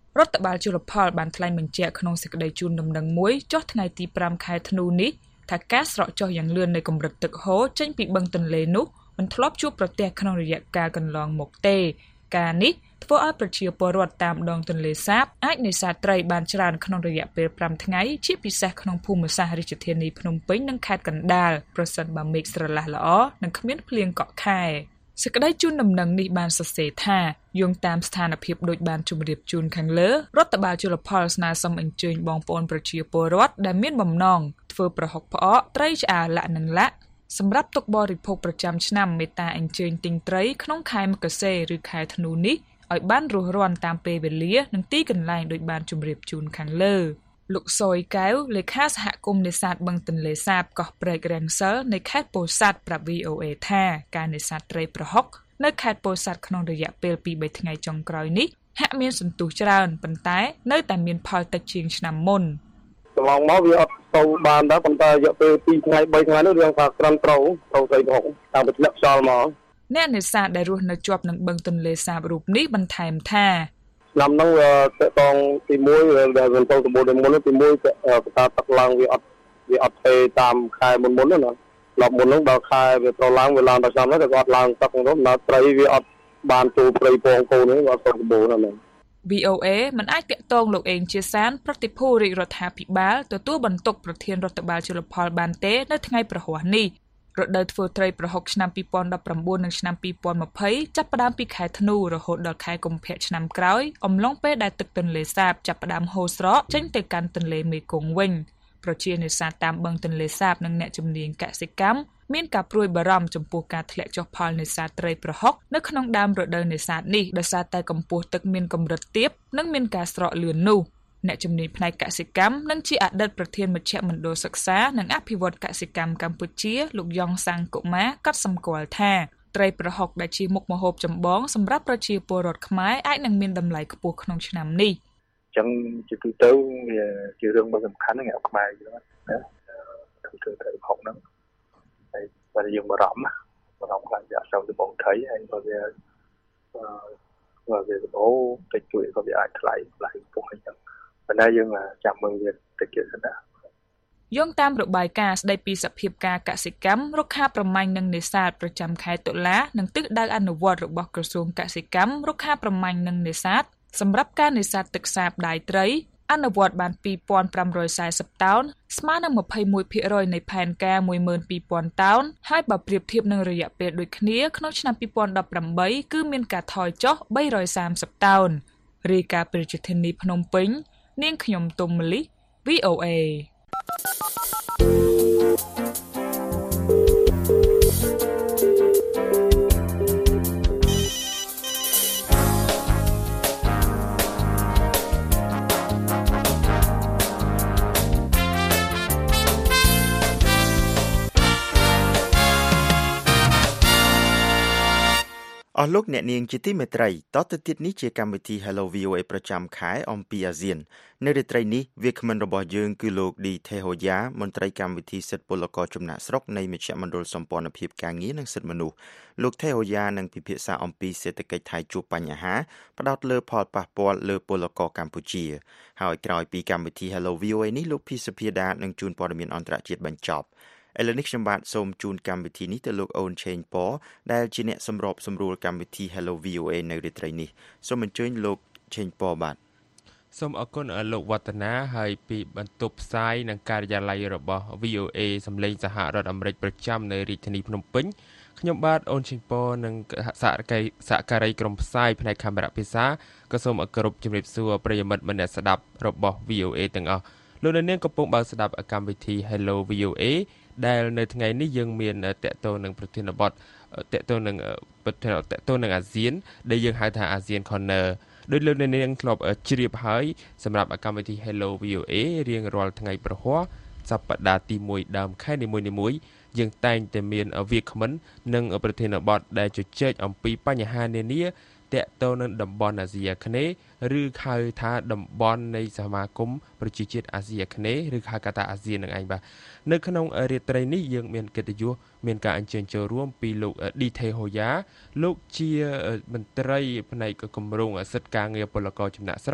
រដ្ឋបាលជលផលបានថ្លែងបញ្ជាក់ក្នុងសេចក្តីជូនដំណឹងមួយចុះថ្ងៃទីប្រាំខែធ្នូនេះថាការស្រកចុះយ៉ាងលឿននៃកម្រិតទឹកហូរចេញពីបឹងទន្លេនោះមិនធ្លាប់ជួបប្រទះក្នុងរយៈកាលកន្លងមកទេការនេះធ្វើឲ្យប្រជាពលរដ្ឋតាមដងទន្លេសាបអាចនេសាទត្រីបានច្រើនក្នុងរយៈពេលប្រាំថ្ងៃជាពិសេសក្នុងភូមិសាស្ត្ររាជធានីភ្នំពេញនិងខេត្តកណ្ដាលប្រសិនបើមេឃស្រឡះល្អនិងគ្មានភ្លៀងកក់ខែសេចក្តីជូនដំណឹងនេះបានសរសេរថាយោងតាមស្ថានភាពដូចបានជម្រាបជូនខាងលើរដ្ឋបាលជលផលស្នើសុំអញ្ជើញបងប្អូនប្រជាពលរដ្ឋដែលមានបំណងធ្វើប្រហុកផ្អកត្រីឆ្អើរលាក់និងលាក់សម្រាប់ទុកបរិភោគប្រចាំឆ្នាំមេត្តាអញ្ជើញទិញត្រីក្នុងខែមករាឬខែធ្នូនេះឲ្យបានរស់រានតាមពេលវេលានិងទីកន្លែងដូចបានជម្រាបជូនខាងលើលោកសុយកែវលេខាសហគមន៍នេសាទបឹងទន្លេសាបកោះព្រែករាំងសិលនៃខេត្តពោធិ៍សាត់ប្រាប់ វី អូ អេ ថាការនេសាទត្រីប្រហុកនៅខេត្តពោធិ៍សាត់ក្នុងរយៈពេលពីរបីថ្ងៃចុងក្រោយនេះហាក់មានសន្ទុះច្រើនប៉ុន្តែនៅតែមានផលតិចជាងឆ្នាំមុនកន្លងមកវាអត់ទៅបានដែរប៉ុន្តែរយៈពេលពីរថ្ងៃបីថ្ងៃនោះរឿងថាត្រឹមត្រូវត្រូវត្រីប្រហុកតាមពីធ្លាក់ខ្យល់មកអ្នកនេសាទដែលរស់នៅជាប់នឹងបឹងទន្លេសាបរូបនេះបន្ថែមថាឆ្នាំហ្នឹងវាតកងទីមួយដែលមិនទៅសម្បូរទីមុនទីមួយប្រកាសទឹកឡើងវាអត់វាអត់ទេតាមខែមុនមុនណាឡប់មុនហ្នឹងដល់ខែវាត្រូវឡើងវាឡើងដល់ឆ្នាំហ្នឹងតែគាត់ឡើងទឹកហ្នឹងដល់ត្រីវាអត់បានចូលព្រៃពងកូននេះវាអត់ទៅសម្បូរណាវី អូ អេ មិនអាចតាក់ទងលោកអេងជាសានប្រតិភូរាជរដ្ឋាភិបាលទទួលបន្ទុកប្រធានរដ្ឋបាលជលផលបានទេនៅថ្ងៃប្រហ័សនេះរដូវធ្វើត្រីប្រហុកឆ្នាំពីរពាន់ដប់ប្រាំបួននិងឆ្នាំពីរពាន់ម្ភៃចាប់ផ្ដើមពីខែធ្នូរហូតដល់ខែកុម្ភៈឆ្នាំក្រោយអំឡុងពេលដែលទឹកទន្លេសាបចាប់ផ្ដើមហូរស្រកចេញទៅកាន់ទន្លេមេគង្គវិញប្រជានេសាទតាមបឹងទន្លេសាបនិងអ្នកជំនាញកសិកម្មមានការព្រួយបារម្ភចំពោះការធ្លាក់ចុះផលនេសាទត្រីប្រហុកនៅក្នុងដើមរដូវនេសាទនេះដោយសារតែកម្ពស់ទឹកមានកម្រិតទាបនិងមានការស្រកលឿននោះអ្នកជំនាញផ្នែកកសិកម្មនិងជាអតីតប្រធានមជ្ឈមណ្ឌលសិក្សានិងអភិវឌ្ឍកសិកម្មកម្ពុជាលោកយ៉ងសាំងកុមារក៏សម្គាល់ថាត្រីប្រហុកដែលជាមុខម្ហូបចម្បងសម្រាប់ប្រជាពលរដ្ឋខ្មែរអាចនឹងមានតម្លៃខ្ពស់ក្នុងឆ្នាំនេះអញ្ចឹងជាទូទៅវាជារឿងដ៏សំខាន់ណាស់ខ្មែរយើងណាធ្វើត្រីប្រហុកហ្នឹងហើយបើយើងបារម្ភណាបារម្ភខ្លាំងជាអសោទៅបងត្រីហើយបើវាអឺបើវាអូតិចជួយក៏វាអាចថ្លៃថ្លៃខ្ពស់អញ្ចឹងប៉ុន្តែយើងចាំមើលវាតិចទៀតសិនណាយោងតាមរបាយការណ៍ស្ដីពីសភាពការកសិកម្មរុក្ខាប្រមាញ់និងនេសាទប្រចាំខែតុលានិងទិសដៅអនុវត្តរបស់ក្រសួងកសិកម្មរុក្ខាប្រមាញ់និងនេសាទសម្រាប់ការនេសាទទឹកសាបដាយត្រីអនុវត្តបានពីរពាន់ប្រាំរយសែសិបតោនស្មើនឹងម្ភៃមួយភាគរយនៃផែនការមួយម៉ឺនពីរពាន់តោនហើយបើប្រៀបធៀបនឹងរយៈពេលដូចគ្នាក្នុងឆ្នាំពីរពាន់ដប់ប្រាំបីគឺមានការថយចុះបីរយសាមសិបតោនរាយការណ៍ពីរាជធានីភ្នំពេញនាងខ្ញុំទុំមលី វី អូ អេអស់លោកអ្នកនាងជាទីមេត្រីតទៅទៀតនេះជាកម្មវិធី Hello វី អូ អេ ប្រចាំខែអំពីអាស៊ាននៅរាត្រីនេះវាគ្មិនរបស់យើងគឺលោកឌីថេហូយ៉ាមន្ត្រីកម្មវិធីសិទ្ធិពលករចំណាក់ស្រុកនៃមជ្ឈមណ្ឌលសម្ព័ន្ធភាពការងារនិងសិទ្ធិមនុស្សលោកថេហូយ៉ានឹងពិភាក្សាអំពីសេដ្ឋកិច្ចថៃជួបបញ្ហាផ្ដោតលើផលប៉ះពាល់លើពលករកម្ពុជាហើយក្រោយពីកម្មវិធី Hello វី អូ អេ នេះលោកភីសុភាដានឹងជួនព័ត៌មានអន្តរជាតិបញ្ចប់ឥឡូវនេះខ្ញុំបាទសូមជូនកម្មវិធីនេះទៅលោកអូនឆេងប៉ដែលជាអ្នកសម្របសម្រួលកម្មវិធី Hello វី អូ អេ នៅរាត្រីនេះសូមអញ្ជើញលោកឆេងប៉បាទសូមអរគុណលោកវឌ្ឍនាហើយពីបន្ទប់ផ្សាយនិងការិយាល័យរបស់ វី អូ អេ សម្លេងសហរដ្ឋអាមេរិកប្រចាំនៅរាជធានីភ្នំពេញខ្ញុំបាទអូនឆេងប៉និងសហការីសហការីក្រុមផ្សាយផ្នែកកាមេរ៉ាភាសាក៏សូមអរគុណជំរាបសួរប្រិយមិត្តអ្នកស្ដាប់របស់ វី អូ អេ ទាំងអស់លោកនាងកំពុងបើកស្ដាប់កម្មវិធី Hello វី អូ អេ ដែលនៅថ្ងៃនេះយើងមានតកតងនឹងប្រធានបទតកតងនឹងប្រធានតកតងនឹងអាស៊ានដែលយើងហៅថាអាស៊ាន Corner ដោយលោកនាងធ្លាប់ជ្រាបហើយសម្រាប់កម្មវិធី Hello វី អូ អេ រៀងរាល់ថ្ងៃប្រហ័សសប្តាហ៍ទីមួយដើមខែនីមួយៗយើងតែងតែមានវាគ្មិននិងប្រធានបទដែលជជែកអំពីបញ្ហានានាតកតងនឹងតំបន់អាស៊ីអាគ្នេយ៍ឬហៅថាតំបន់នៃសមាគមប្រជាជាតិអាស៊ីអាគ្នេយ៍ឬហៅថាអាស៊ាននឹងឯងបាទនៅក្នុងរាត្រីនេះយើងមានកិត្តិយសមានការអញ្ជើញចូលរួមពីលោកឌីថេហូយ៉ាលោកជាមន្ត្រីផ្នែកគម្រោងសិទ្ធិការងារពលករចំណាក់ស្រុក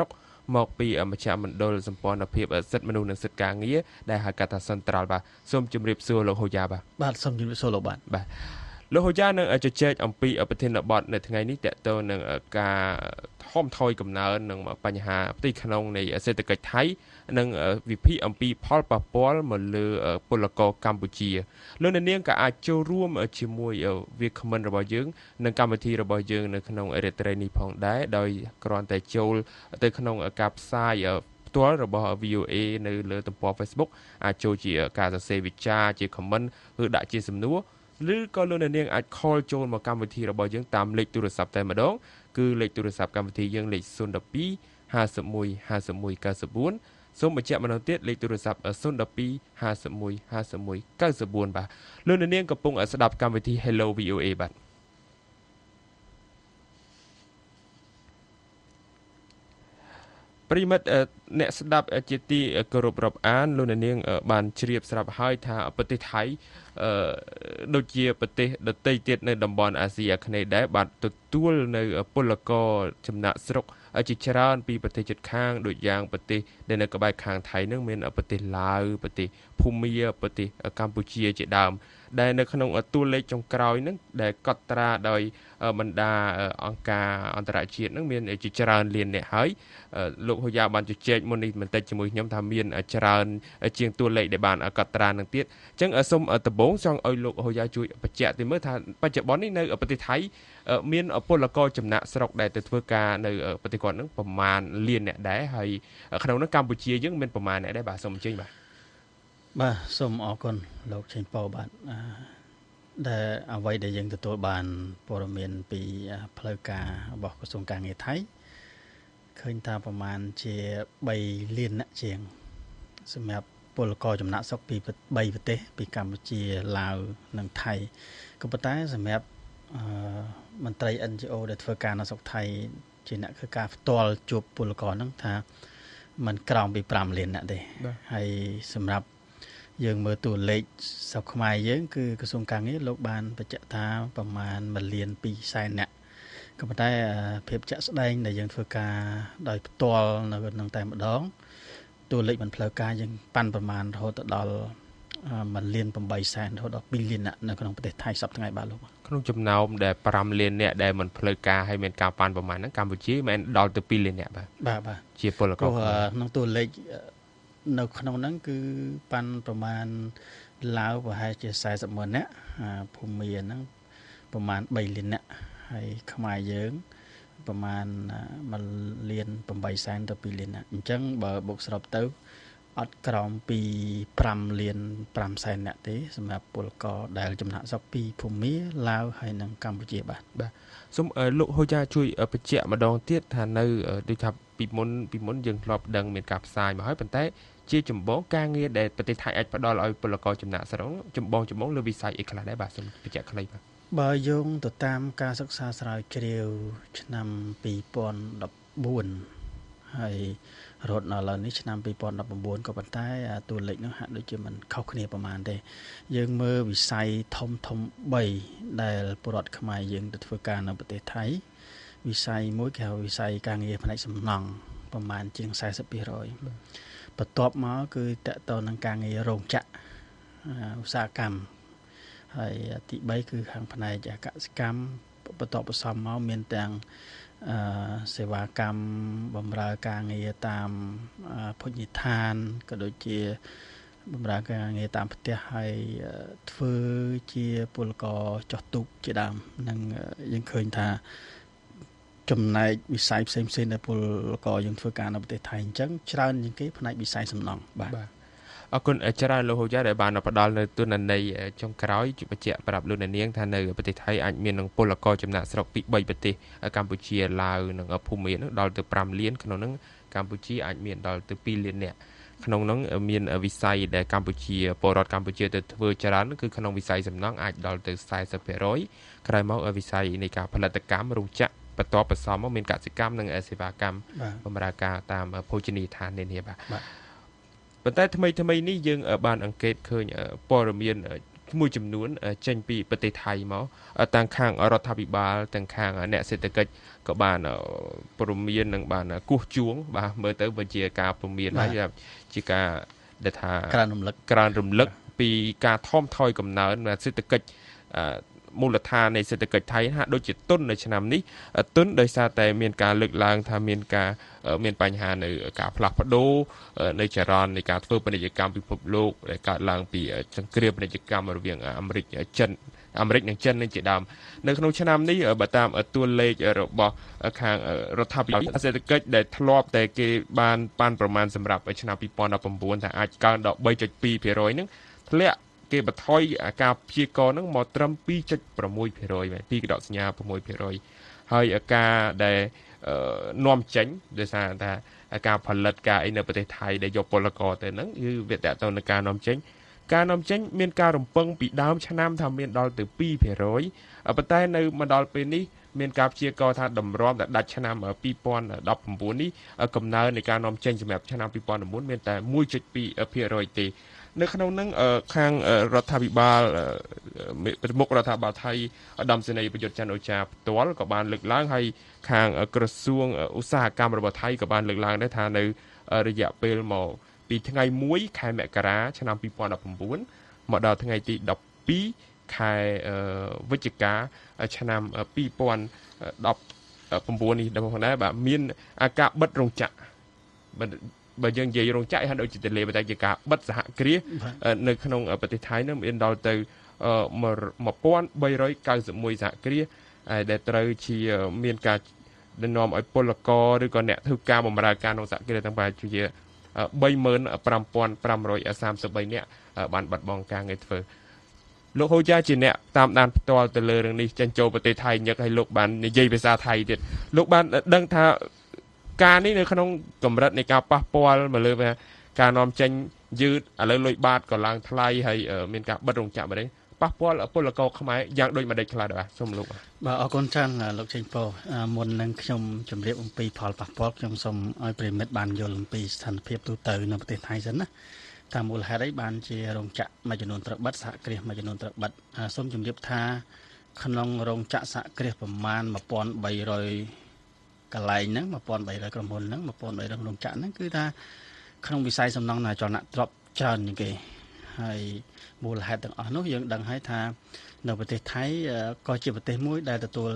មកពីមជ្ឈមណ្ឌលសម្ព័ន្ធភាពសិទ្ធិមនុស្សនិងសិទ្ធិការងារដែលហៅកាត់ថា Central បាទសូមជម្រាបសួរលោកហូយ៉ាបាទបាទសូមជម្រាបសួរលោកបាទបាទលោកហូយ៉ានឹងជជែកអំពីប្រធានបទនៅថ្ងៃនេះតកតទៅនឹងការថមថយកំណើននិងបញ្ហាផ្ទៃក្នុងនៃសេដ្ឋកិច្ចថៃនិងវិភាគអំពីផលប៉ះពាល់មកលើពលករកម្ពុជាលោកអ្នកនាងក៏អាចចូលរួមជាមួយវាគ្មិនរបស់យើងនិងកម្មវិធីរបស់យើងនៅក្នុងរាត្រីនេះផងដែរដោយគ្រាន់តែចូលទៅក្នុងការផ្សាយផ្ទាល់របស់ វី អូ អេ នៅលើទំព័រ Facebook អាចចូលជាការសរសេរវិចារជា comment ឬដាក់ជាសំណួរឬក៏លោកអ្នកនាងអាច call ចូលមកកម្មវិធីរបស់យើងតាមលេខទូរស័ព្ទតែម្ដងគឺលេខទូរស័ព្ទកម្មវិធីយើងលេខศูนย์ หนึ่ง สอง ห้า หนึ่ง ห้า หนึ่ง เก้า ศูนย์ សូមបញ្ជាក់ម្ដងទៀតលេខទូរស័ព្ទศูนย์ หนึ่ง สอง ห้า หนึ่ง ห้า หนึ่ง เก้า ศูนย์ បាទលោកអ្នកនាងកំពុងស្ដាប់កម្មវិធី Hello វី អូ អេ បាទប្រិមិត្តអ្នកស្ដាប់ជាទីគោរពរាប់អានលោកអ្នកនាងបានជ្រាបស្រាប់ហើយថាប្រទេសថៃអឺដូចជាប្រទេសដទៃទៀតនៅតំបន់អាស៊ីអាគ្នេយ៍ដែរបានទទួលនៅពលករចំណាក់ស្រុកជាច្រើនពីប្រទេសជិតខាងដូចយ៉ាងប្រទេសដែលនៅក្បែរខាងថៃនឹងមានប្រទេសឡាវប្រទេសភូមាប្រទេសកម្ពុជាជាដើមដែលនៅក្នុងតួលេខចុងក្រោយនឹងដែលកត់ត្រាដោយបណ្ដាអង្គការអន្តរជាតិនឹងមានជាច្រើនលានអ្នកហើយលោកហូយ៉ាបានជជែកមុននេះបន្តិចជាមួយខ្ញុំថាមានច្រើនជាងតួលេខដែលបានកត់ត្រានឹងទៀតអញ្ចឹងសូមដំបូងចង់ឲ្យលោកហូយ៉ាជួយបញ្ជាក់ទៅមើលថាបច្ចុប្បន្ននេះនៅប្រទេសថៃមានពលករចំណាក់ស្រុកដែលទៅធ្វើការនៅប្រទេសគាត់នឹងប្រមាណលានអ្នកដែរហើយក្នុងនោះកម្ពុជាយើងមានប្រមាណអ្នកដែរបាទសូមអញ្ជើញបាទបាទសូមអរគុណលោកឆេងប៉ោបាទដែលអ្វីដែលយើងទទួលបានព័ត៌មានពីផ្លូវការរបស់ក្រសួងការងារថៃឃើញថាប្រមាណជាបីលានអ្នកជាងសម្រាប់ពលករចំណាក់ស្រុកពីបីប្រទេសពីកម្ពុជាឡាវនិងថៃក៏ប៉ុន្តែសម្រាប់មន្ត្រី เอ็น จี โอ ដែលធ្វើការនៅស្រុកថៃជាអ្នកធ្វើការផ្ទាល់ជួបពលករហ្នឹងថាมันក្រោមពីប្រាំលានអ្នកទេហើយសម្រាប់យើងមើលតួលេខស្រុកខ្មែរយើងគឺក្រសួងការងារលោកបានបញ្ជាក់ថាប្រមាណមួយលានពីរសែនអ្នកក៏ប៉ុន្តែភាពជាក់ស្ដែងដែលយើងធ្វើការដោយផ្ទាល់នៅក្នុងតែម្ដងតួលេខមិនផ្លូវការយើងប៉ាន់ប្រមាណរហូតដល់មួយលានប្រាំសែនរហូតដល់ពីរលានអ្នកនៅក្នុងប្រទេសថៃសប្តាហ៍ថ្ងៃបាទលោកក្នុងចំណោមដែលប្រាំលានអ្នកដែលមិនផ្លូវការហើយមានការប៉ាន់ប្រមាណហ្នឹងកម្ពុជាមិនដល់ទៅពីរលានអ្នកបាទបាទបាទជាពលករក្នុងតួលេខនៅក្នុងហ្នឹងគឺប៉ាន់ប្រមាណឡាវប្រហែលជាสี่สิบម៉ឺននាក់ភូមាហ្នឹងប្រមាណបីលាននាក់ហើយខ្មែរយើងប្រមាណមួយលានប្រាំសែនទៅពីរលាននាក់អញ្ចឹងបើបុកសរុបទៅអត់ក្រោមពីប្រាំលានប្រាំសែននាក់ទេសម្រាប់ពលករដែលចំណាក់ស្រុកពីភូមាឡាវហើយនិងកម្ពុជាបាទបាទសូមលោកហូយ៉ាជួយបញ្ជាក់ម្ដងទៀតថានៅដូចថាពីមុនពីមុនយើងធ្លាប់ដឹងមានការផ្សាយមកហើយប៉ុន្តែជាចម្បងការងារដែលប្រទេសថៃអាចផ្ដល់ឲ្យពលករចំណាក់ស្រុកចម្បងចម្បងលើវិស័យអីខ្លះដែរបាទសូមបញ្ជាក់ខ្លីបាទបើយោងទៅតាមការសិក្សាស្រាវជ្រាវឆ្នាំពីរពាន់ដប់បួនហើយរហូតដល់ឥឡូវនេះឆ្នាំពីរពាន់ដប់៩ក៏ប៉ុន្តែតួលេខនោះហាក់ដូចជាមិនខុសគ្នាប្រហែលទេយើងមើលវិស័យធំធំបីដែលពលរដ្ឋខ្មែរយើងទៅធ្វើការនៅប្រទេសថៃវិស័យមួយគេហៅវិស័យការងារផ្នែកសំណង់ប្រហែលជាងสี่สิบ%បន្ទាប់មកគឺតកតទៅនឹងការងាររោងចក្រឧស្សាហកម្មហើយទីបីគឺខាងផ្នែកកសិកម្មបន្ទាប់បន្សំមកមានទាំងអឺសេវាកម្មបម្រើការងារតាមភោជនីយដ្ឋានក៏ដូចជាបម្រើការងារតាមផ្ទះហើយធ្វើជាពលករចុះទូកជាដើមនឹងយើងឃើញថាចំណែកវិស័យផ្សេងផ្សេងដែលពលករយើងធ្វើការនៅប្រទេសថៃអញ្ចឹងច្រើនជាងគេផ្នែកវិស័យសំណង់បាទអរគុណច្រើនលោកហូយ៉ាដែលបានផ្ដល់នៅទស្សនវិជ្ជាចុងក្រោយបញ្ជាក់ប្រាប់លោកអ្នកនាងថានៅប្រទេសថៃអាចមាននឹងពលករចំណាក់ស្រុកពីបីប្រទេសកម្ពុជាឡាវនិងភូមានឹងដល់ទៅប្រាំលានក្នុងនោះកម្ពុជាអាចមានដល់ទៅពីរលាននាក់ក្នុងនោះមានវិស័យដែលកម្ពុជាពលរដ្ឋកម្ពុជាទៅធ្វើច្រើនគឺក្នុងវិស័យសំណង់អាចដល់ទៅสี่สิบ%ក្រោយមកវិស័យនៃការផលិតកម្មរោងចក្របន្ទាប់បន្សំមកមានកសិកម្មនិងសេវាកម្មបម្រើការតាមភោជនីយដ្ឋាននានាបាទប៉ុន្តែថ្មីថ្មីនេះយើងបានអង្កេតឃើញព័ត៌មានមួយចំនួនចេញពីប្រទេសថៃមកទាំងខាងរដ្ឋាភិបាលទាំងខាងអ្នកសេដ្ឋកិច្ចក៏បានព្រមាននិងបានគោះជួងបាទមើលទៅបើជាការព្រមានហើយជាការដែលថាក្រើនរំលឹកក្រើនរំលឹកពីការថមថយកំណើនសេដ្ឋកិច្ចមូលដ្ឋាននៃសេដ្ឋកិច្ចថៃហាក់ដូចជាទុននៅឆ្នាំនេះទុនដោយសារតែមានការលើកឡើងថាមានការមានបញ្ហានៅការផ្លាស់ប្ដូរនៃចរន្តនៃការធ្វើពាណិជ្ជកម្មពិភពលោកដែលកើតឡើងពីសង្គ្រាមពាណិជ្ជកម្មរវាងអាមេរិកចិនអាមេរិកនិងចិននឹងជាដើមនៅក្នុងឆ្នាំនេះបើតាមតួលេខរបស់ខាងរដ្ឋាភិបាលសេដ្ឋកិច្ចដែលធ្លាប់តែគេបានបានប្រមាណសម្រាប់ឆ្នាំពីរពាន់ដប់ប្រាំបួនថាអាចកើនដល់ បីចុចពីរភាគរយ នឹងធ្លាក់គេបន្ថយការព្យាករណ៍ហ្នឹងមកត្រឹម ពីរចុចប្រាំមួយភាគរយ មែនពីកដកសញ្ញា ប្រាំមួយភាគរយ ហើយការដែលនាំចេញដោយសារថាការផលិតការអីនៅប្រទេសថៃដែលយកពលករទៅហ្នឹងគឺវាតទៅនឹងការនាំចេញការនាំចេញមានការរំពឹងពីដើមឆ្នាំថាមានដល់ទៅ ពីរភាគរយ ប៉ុន្តែនៅមកដល់ពេលនេះមានការព្យាករណ៍ថាតម្រាំតែដាច់ឆ្នាំពីរពាន់ដប់ប្រាំបួននេះកំណើននៃការនាំចេញសម្រាប់ឆ្នាំពីរពាន់ដប់ប្រាំបួនមានតែ មួយចុចពីរភាគរយ ទេនៅក្នុងនឹងខាងរដ្ឋាភិបាលប្រមុខរដ្ឋាភិបាលថៃឧត្តមសេនីយ៍ប្រយុទ្ធច័ន្ទអូចាផ្ទាល់ក៏បានលើកឡើងហើយខាងក្រសួងឧស្សាហកម្មរបស់ថៃក៏បានលើកឡើងដែរថានៅរយៈពេលមកពីថ្ងៃមួយខែមករាឆ្នាំពីរពាន់ដប់ប្រាំបួនមកដល់ថ្ងៃទីដប់ពីរខែវិច្ឆិកាឆ្នាំពីរពាន់ដប់ប្រាំបួននេះដែរបាទមានអាការបិទរោងចក្របើយើងនិយាយរោងចក្រហ្នឹងដូចជាទលេតែជាការបិទសហគ្រាសនៅក្នុងប្រទេសថៃនឹងមានដល់ទៅ một nghìn ba trăm chín mươi mốt សហគ្រាសដែលត្រូវជាមានការនាំឲ្យពលករឬក៏អ្នកធ្វើការបម្រើការក្នុងសហគ្រាសទាំងប្រហែលជា បីម៉ឺនប្រាំពាន់ប្រាំរយសាមសិបបី នាក់បានបាត់បង់ការងារធ្វើលោកហូចាជាអ្នកតាមដានផ្ទាល់ទៅលើរឿងនេះចេញចូលប្រទេសថៃញឹកឲ្យលោកបាននិយាយភាសាថៃទៀតលោកបានដឹងថាការនេះនៅក្នុងកម្រិតនៃការប៉ះពាល់មកលើការនាំចេញយឺតឥឡូវលុយបាតក៏ឡើងថ្លៃហើយមានការបិទរោងចក្រម្ដងប៉ះពាល់ពលករខ្មែរយ៉ាងដូចម្ដេចខ្លះដែរបាទសូមលោកបាទអរគុណច្រើនលោកចេញពោមុននឹងខ្ញុំជម្រាបអំពីផលប៉ះពាល់ខ្ញុំសូមឲ្យប្រិមិត្តបានយល់អំពីស្ថានភាពទូទៅនៅប្រទេសថៃសិនណាតាមមូលហេតុអីបានជារោងចក្រមួយចំនួនត្រូវបិទសហគ្រាសមួយចំនួនត្រូវបិទសូមជម្រាបថាក្នុងរោងចក្រសហគ្រាសប្រមាណ một nghìn ba trăm កន្លែងហ្នឹង một nghìn ba trăm ក្រុមហ៊ុនហ្នឹង một nghìn ba trăm រោងចក្រហ្នឹងគឺថាក្នុងវិស័យសំណង់ចលនាទ្រព្យច្រើនជាងគេហើយមូលហេតុទាំងអស់នោះយើងដឹងហើយថានៅប្រទេសថៃក៏ជាប្រទេសមួយដែលទទួល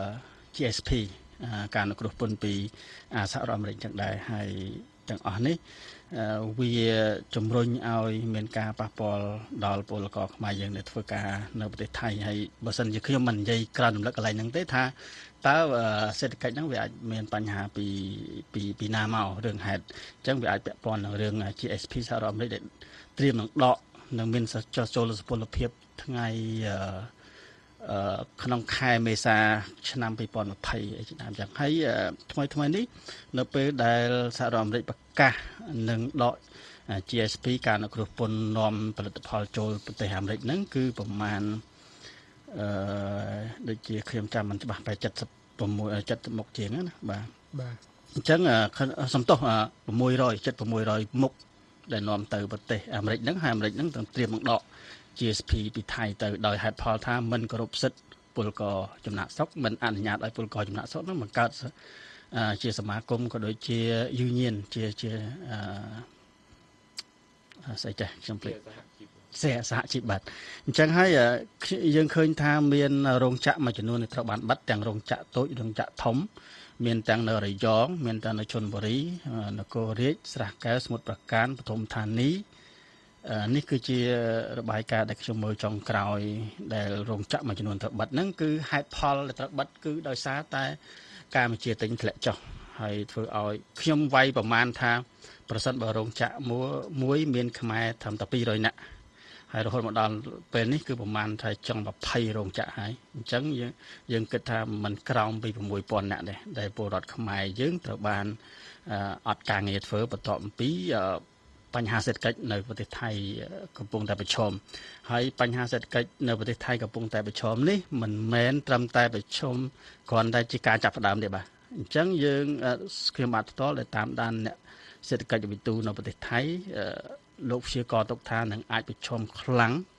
G S P ការអនុគ្រោះពន្ធពីសហរដ្ឋអាមេរិកចឹងដែរហើយទាំងអស់នេះវាជំរុញឲ្យមានការប៉ះពាល់ដល់ពលករខ្មែរយើងដែលធ្វើការនៅប្រទេសថៃហើយបើសិនជាខ្ញុំមិននិយាយក្រើនរំលឹកកន្លែងហ្នឹងទេថាតើសេដ្ឋកិច្ចហ្នឹងវាអាចមានបញ្ហាពីពីពីណាមករឿងហេតុអញ្ចឹងវាអាចពាក់ព័ន្ធនឹងរឿង G S P សហរដ្ឋអាមេរិកដែលត្រៀមនឹងដកនឹងមានចូលសុពលភាពថ្ងៃក្នុងខែមេសាឆ្នាំពីរពាន់ยี่สิบអីជាដើមចឹងហើយថ្មីថ្មីនេះនៅពេលដែលសហរដ្ឋអាមេរិកប្រកាសនឹងដក G S P ការអនុគ្រោះពន្ធនាំផលិតផលចូលប្រទេសអាមេរិកហ្នឹងគឺប្រមាណអឺដូចជាខ្ញុំចាំមិនច្បាស់តែ เจ็ดสิบหก เจ็ดสิบមុខជាងណាបាទបាទអញ្ចឹងសំទោស หกร้อย เจ็ดสิบหก មុខដែលនាំទៅប្រទេសអាមេរិកហ្នឹងហើយអាមេរិកហ្នឹងត្រៀមនឹងដក G S P ពីថៃទៅដោយហេតុផលថាមិនគោរពសិទ្ធិពលករចំណាក់ស្រុកមិនអនុញ្ញាតឲ្យពលករចំណាក់ស្រុកហ្នឹងបង្កើតជាសមាគមក៏ដូចជា union ជាជាអឺស្អីចេះខ្ញុំភ្លេចសហជីពបាទអញ្ចឹងហើយយើងឃើញថាមានរោងចក្រមួយចំនួនត្រូវបានបិទទាំងរោងចក្រតូចរោងចក្រធំមានទាំងនៅរយងមានទាំងនៅជន់បុរីនគររាជស្រះកែវសមុទ្រប្រការពធមធានីនេះគឺជារបាយការណ៍ដែលខ្ញុំមើលចុងក្រោយដែលរោងចក្រមួយចំនួនត្រូវបិទហ្នឹងគឺហេតុផលដែលត្រូវបិទគឺដោយសារតែការបញ្ជាទិញធ្លាក់ចុះហើយធ្វើឲ្យខ្ញុំវាយប្រមាណថាប្រសិនបើរោងចក្រមួយមានខ្មែរត្រឹមតែពីររយនាក់ហើយរហូតមកដល់ពេលនេះគឺប្រមាណថាចង់ยี่สิบរោងចក្រហើយអញ្ចឹងយើងយើងគិតថាมันក្រោមពីหกพันនាក់ដែរដែលពលរដ្ឋខ្មែរយើងត្រូវបានអត់ការងារធ្វើបន្ទាប់ពីបញ្ហាសេដ្ឋកិច្ចនៅប្រទេសថៃកំពុងតែប្រឈមហើយបញ្ហាសេដ្ឋកិច្ចនៅប្រទេសថៃកំពុងតែប្រឈមនេះមិនមែនត្រឹមតែប្រឈមគ្រាន់តែជាការចាប់ផ្ដើមទេបាទអញ្ចឹងយើងខ្ញុំបាទផ្ទាល់ដែលតាមដានអ្នកសេដ្ឋកិច្ចវិទូនៅប្រទេសថៃលោកព្យាករទុកថានឹងអាចប្រឈមខ្លាំង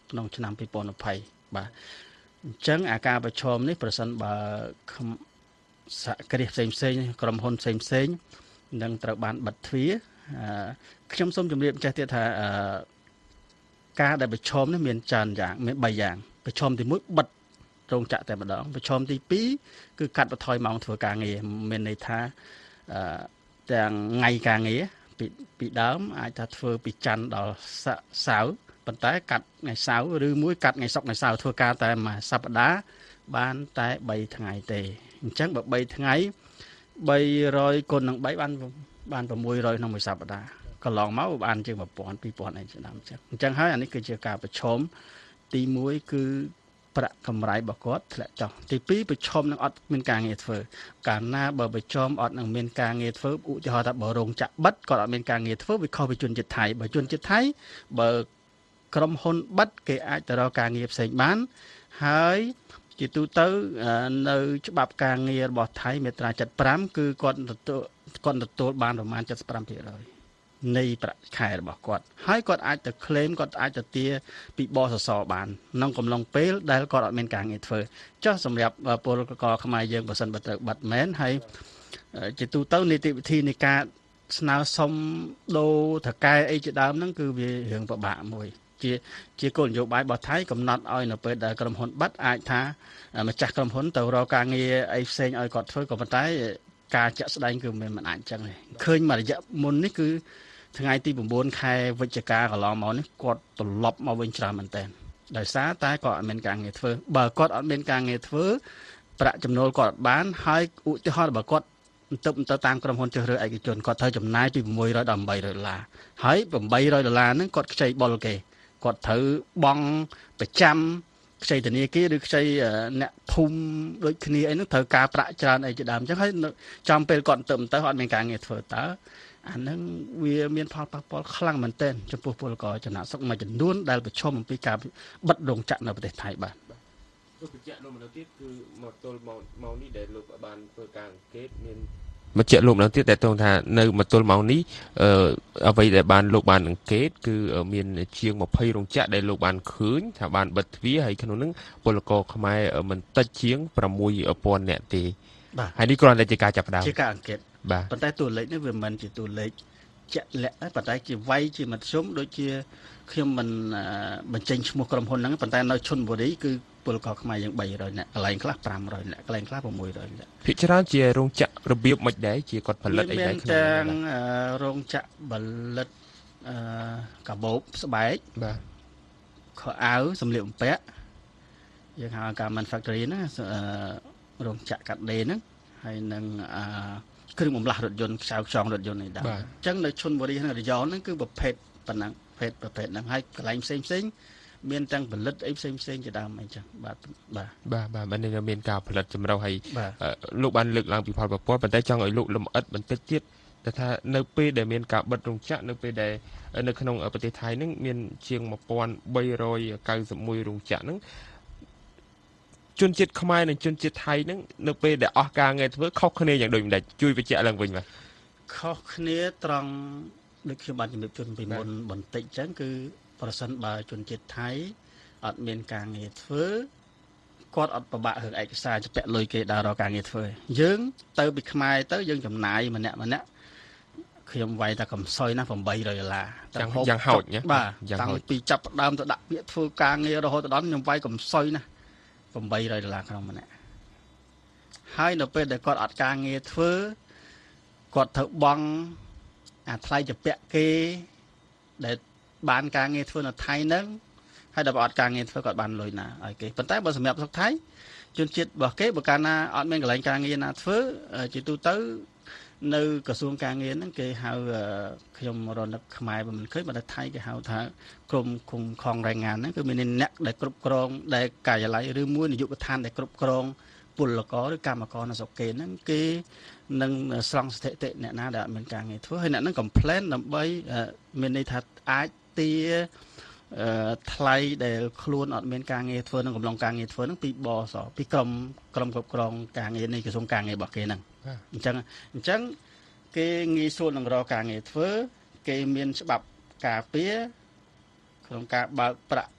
ក្នុងឆ្នាំពីរពាន់ยี่สิบបាទអញ្ចឹងអាការប្រឈមនេះប្រសិនបើសហគ្រាសផ្សេងផ្សេងក្រុមហ៊ុនផ្សេងផ្សេងនឹងត្រូវបានបិទទ្វារខ្ញុំសូមជម្រាបចេះទៀតថាការដែលប្រឈមនេះមានច្រើនយ៉ាងមានបីយ៉ាងប្រឈមទីមួយបិទរោងចក្រតែម្ដងប្រឈមទីពីរគឺកាត់បន្ថយម៉ោងធ្វើការងារមានន័យថាទាំងថ្ងៃការងារពីពីដើមអាចថាធ្វើពីច័ន្ទដល់សៅរ៍ប៉ុន្តែកាត់ថ្ងៃសៅរ៍ឬមួយកាត់ថ្ងៃសុក្រថ្ងៃសៅរ៍ធ្វើការតែមួយសប្តាហ៍បានតែបីថ្ងៃទេអញ្ចឹងបើបីថ្ងៃបីរយគុណនឹងបីបានបាន៦រយក្នុងមួយសប្តាហ៍កន្លងមកបានជាងone thousand two thousandអីឆ្នាំអញ្ចឹងអញ្ចឹងហើយអានេះគឺជាការប្រឈមទីមួយគឺប្រាក់កម្រៃរបស់គាត់ធ្លាក់ចុះទីពីរប្រឈមនឹងអត់មានការងារធ្វើកាលណាបើប្រឈមអត់នឹងមានការងារធ្វើឧទាហរណ៍ថាបើរោងចក្របិទគាត់អត់មានការងារធ្វើវាខុសពីជនជាតិថៃបើជនជាតិថៃបើក្រុមហ៊ុនបិទគេអាចទៅរកការងារផ្សេងបានហើយជាទូទៅនៅច្បាប់ការងាររបស់ថៃមាត្រាseventy fiveគឺគាត់ទទួលគាត់ទទួលបានប្រមាណseventy-five percentនៃប្រាក់ខែរបស់គាត់ហើយគាត់អាចទៅ claim គាត់អាចទៅទាពីបសសបានក្នុងកំឡុងពេលដែលគាត់អត់មានការងារធ្វើចុះសម្រាប់ពលករខ្មែរយើងបើសិនបើត្រូវបាត់មែនហើយជាទូទៅនីតិវិធីនៃការស្នើសុំដូរថកែអីជាដើមហ្នឹងគឺវារឿងពិបាកមួយជាជាគោលនយោបាយរបស់ថៃកំណត់ឲ្យនៅពេលដែលក្រុមហ៊ុនបាត់អាចថាម្ចាស់ក្រុមហ៊ុនទៅរកការងារអីផ្សេងឲ្យគាត់ធ្វើក៏ប៉ុន្តែការចាក់ស្ដែងគឺមិនមិនអាចអញ្ចឹងទេឃើញមួយរយៈមុននេះគឺថ្ងៃទីnineខែវិច្ឆិកាកន្លងមកនេះគាត់ត្រឡប់មកវិញច្រើនមែនតើដោយសារតែគាត់អត់មានការងារធ្វើបើគាត់អត់មានការងារធ្វើប្រាក់ចំណូលគាត់អត់បានហើយឧទាហរណ៍បើគាត់ទៅទៅតាមក្រុមហ៊ុនជ្រើសរើសឯកជនគាត់ត្រូវចំណាយពីsix hundredដល់eight hundredដុល្លារហើយeight hundredដុល្លារហ្នឹងគាត់ខ្ចីបុលគេគាត់ត្រូវបង់ប្រចាំខ្ចីធនាគារឬខ្ចីអ្នកភូមិដូចគ្នាអីហ្នឹងត្រូវការប្រាក់ច្រើនអីជាដើមអញ្ចឹងហើយចំពេលគាត់ទៅទៅអត់មានការងារធ្វើតើអាហ្នឹងវាមានផលប៉ះពាល់ខ្លាំងមែនទែនចំពោះពលករចំណាក់ស្រុកមួយចំនួនដែលប្រឈមអំពីការបិទរោងចក្រនៅប្រទេសថៃបាទលោកបញ្ជាក់លោកម្ដងទៀតគឺមកទល់មកមកនេះដែលលោកបានធ្វើការអង្កេតមានបញ្ជាក់លោកម្ដងទៀតដែលតងថានៅមកទល់មកនេះអឺអ្វីដែលបានលោកបានអង្កេតគឺមានជាងtwentyរោងចក្រដែលលោកបានឃើញថាបានបិទទ្វារហើយក្នុងនោះពលករខ្មែរមិនតិចជាងsix thousandនាក់ទេបាទហើយនេះគ្រាន់តែជាការចាប់ផ្ដើមជាការអង្កេតបាទប៉ុន្តែតួលេខនេះវាមិនជាតួលេខជាក់លាក់ប៉ុន្តែជាវាយជាមធ្យមដូចជាខ្ញុំមិនបញ្ចេញឈ្មោះក្រុមហ៊ុនហ្នឹងប៉ុន្តែនៅឈុនបុរីគឺពលករខ្មែរយើងthree hundredនាក់កន្លែងខ្លះfive hundredនាក់កន្លែងខ្លះsix hundredនាក់ភាគច្រើនជារោងចក្ររបៀបមិនដែរជាគាត់ផលិតអីដែរក្នុងទាំងរោងចក្រផលិតអឺកាបូបស្បែកបាទខោអាវសម្លៀកបំពាក់យើងហៅការ manufacturing ណារោងចក្រកាត់ដេរហ្នឹងហើយនឹងអឺគ្រឿងបន្លាស់រថយន្តខ្សៅខ្យងរថយន្តនេះដែរអញ្ចឹងនៅឈុនបុរីហ្នឹងរយហ្នឹងគឺប្រភេទប៉ុណ្ណឹងប្រភេទប្រភេទហ្នឹងហើយកន្លែងផ្សេងផ្សេងមានទាំងផលិតអីផ្សេងផ្សេងជាដើមអីចឹងបាទបាទបាទបាទបានមានការផលិតចម្រុះហើយលោកបានលើកឡើងពីផលប្រព័ន្ធប៉ុន្តែចង់ឲ្យលោកលម្អិតបន្តិចទៀតថានៅពេលដែលមានការបិទរោងចក្រនៅពេលដែលនៅក្នុងប្រទេសថៃហ្នឹងមានជាងone thousand three hundred ninety-oneរោងចក្រហ្នឹងជនជាតិខ្មែរនិងជនជាតិថៃហ្នឹងនៅពេលដែលអស់ការងារធ្វើខុសគ្នាយ៉ាងដូចម្ដេចជួយបញ្ជាក់ឡើងវិញបាទខុសគ្នាត្រង់ដូចខ្ញុំបានជំរាបជូនពីមុនបន្តិចអញ្ចឹងគឺប្រសិនបើជនជាតិថៃអត់មានការងារធ្វើគាត់អត់ពិបាករឿងឯកសារជាពាក់លុយគេដើររកការងារធ្វើយើងទៅពីខ្មែរទៅយើងចំណាយម្នាក់ម្នាក់ខ្ញុំវាយតែកំសោយណាeight hundredដុល្លារយ៉ាងយ៉ាងហោចណាបាទតាំងពីចាប់ដើមទៅដាក់ពាក្យធ្វើការងាររហូតដល់ខ្ញុំវាយកំសោយណាeight hundredដុល្លារក្នុងម្នាក់ហើយនៅពេលដែលគាត់អត់ការងារធ្វើគាត់ត្រូវបង់អាថ្លៃជាពាក់គេដែលបានការងារធ្វើនៅថៃហ្នឹងហើយដល់អត់ការងារធ្វើគាត់បានលុយណាឲ្យគេប៉ុន្តែបើសម្រាប់ស្រុកថៃជនជាតិរបស់គេបើកាលណាអត់មានកន្លែងការងារណាធ្វើជាទូទៅនៅក្រសួងការងារហ្នឹងគេហៅខ្ញុំរនឹកខ្មែរមិនឃើញបើនៅថៃគេហៅថាក្រមគុំខងរែងងានហ្នឹងគឺមានអ្នកដែលគ្រប់គ្រងដែលការិយាល័យឬមួយនាយកដ្ឋានដែលគ្រប់គ្រងពលករឬកម្មករនៅស្រុកគេហ្នឹងគេនឹងស្រង់ស្ថិតិអ្នកណាដែលអត់មានការងារធ្វើហើយអ្នកហ្នឹង complain ដើម្បីមានន័យថាអាចទាថ្លៃដែលខ្លួនអត់មានការងារធ្វើនឹងកំឡុងការងារធ្វើនឹងពីបសពីក្រុមក្រុមគ្រប់គ្រងការងារនៃក្រសួងការងាររបស់គេហ្នឹងអញ្ចឹងអញ្ចឹងគេងាយស្រួលនឹងរកការងារធ្វើគេមានច្បាប់ការពារក្នុងការបើកប្រាក់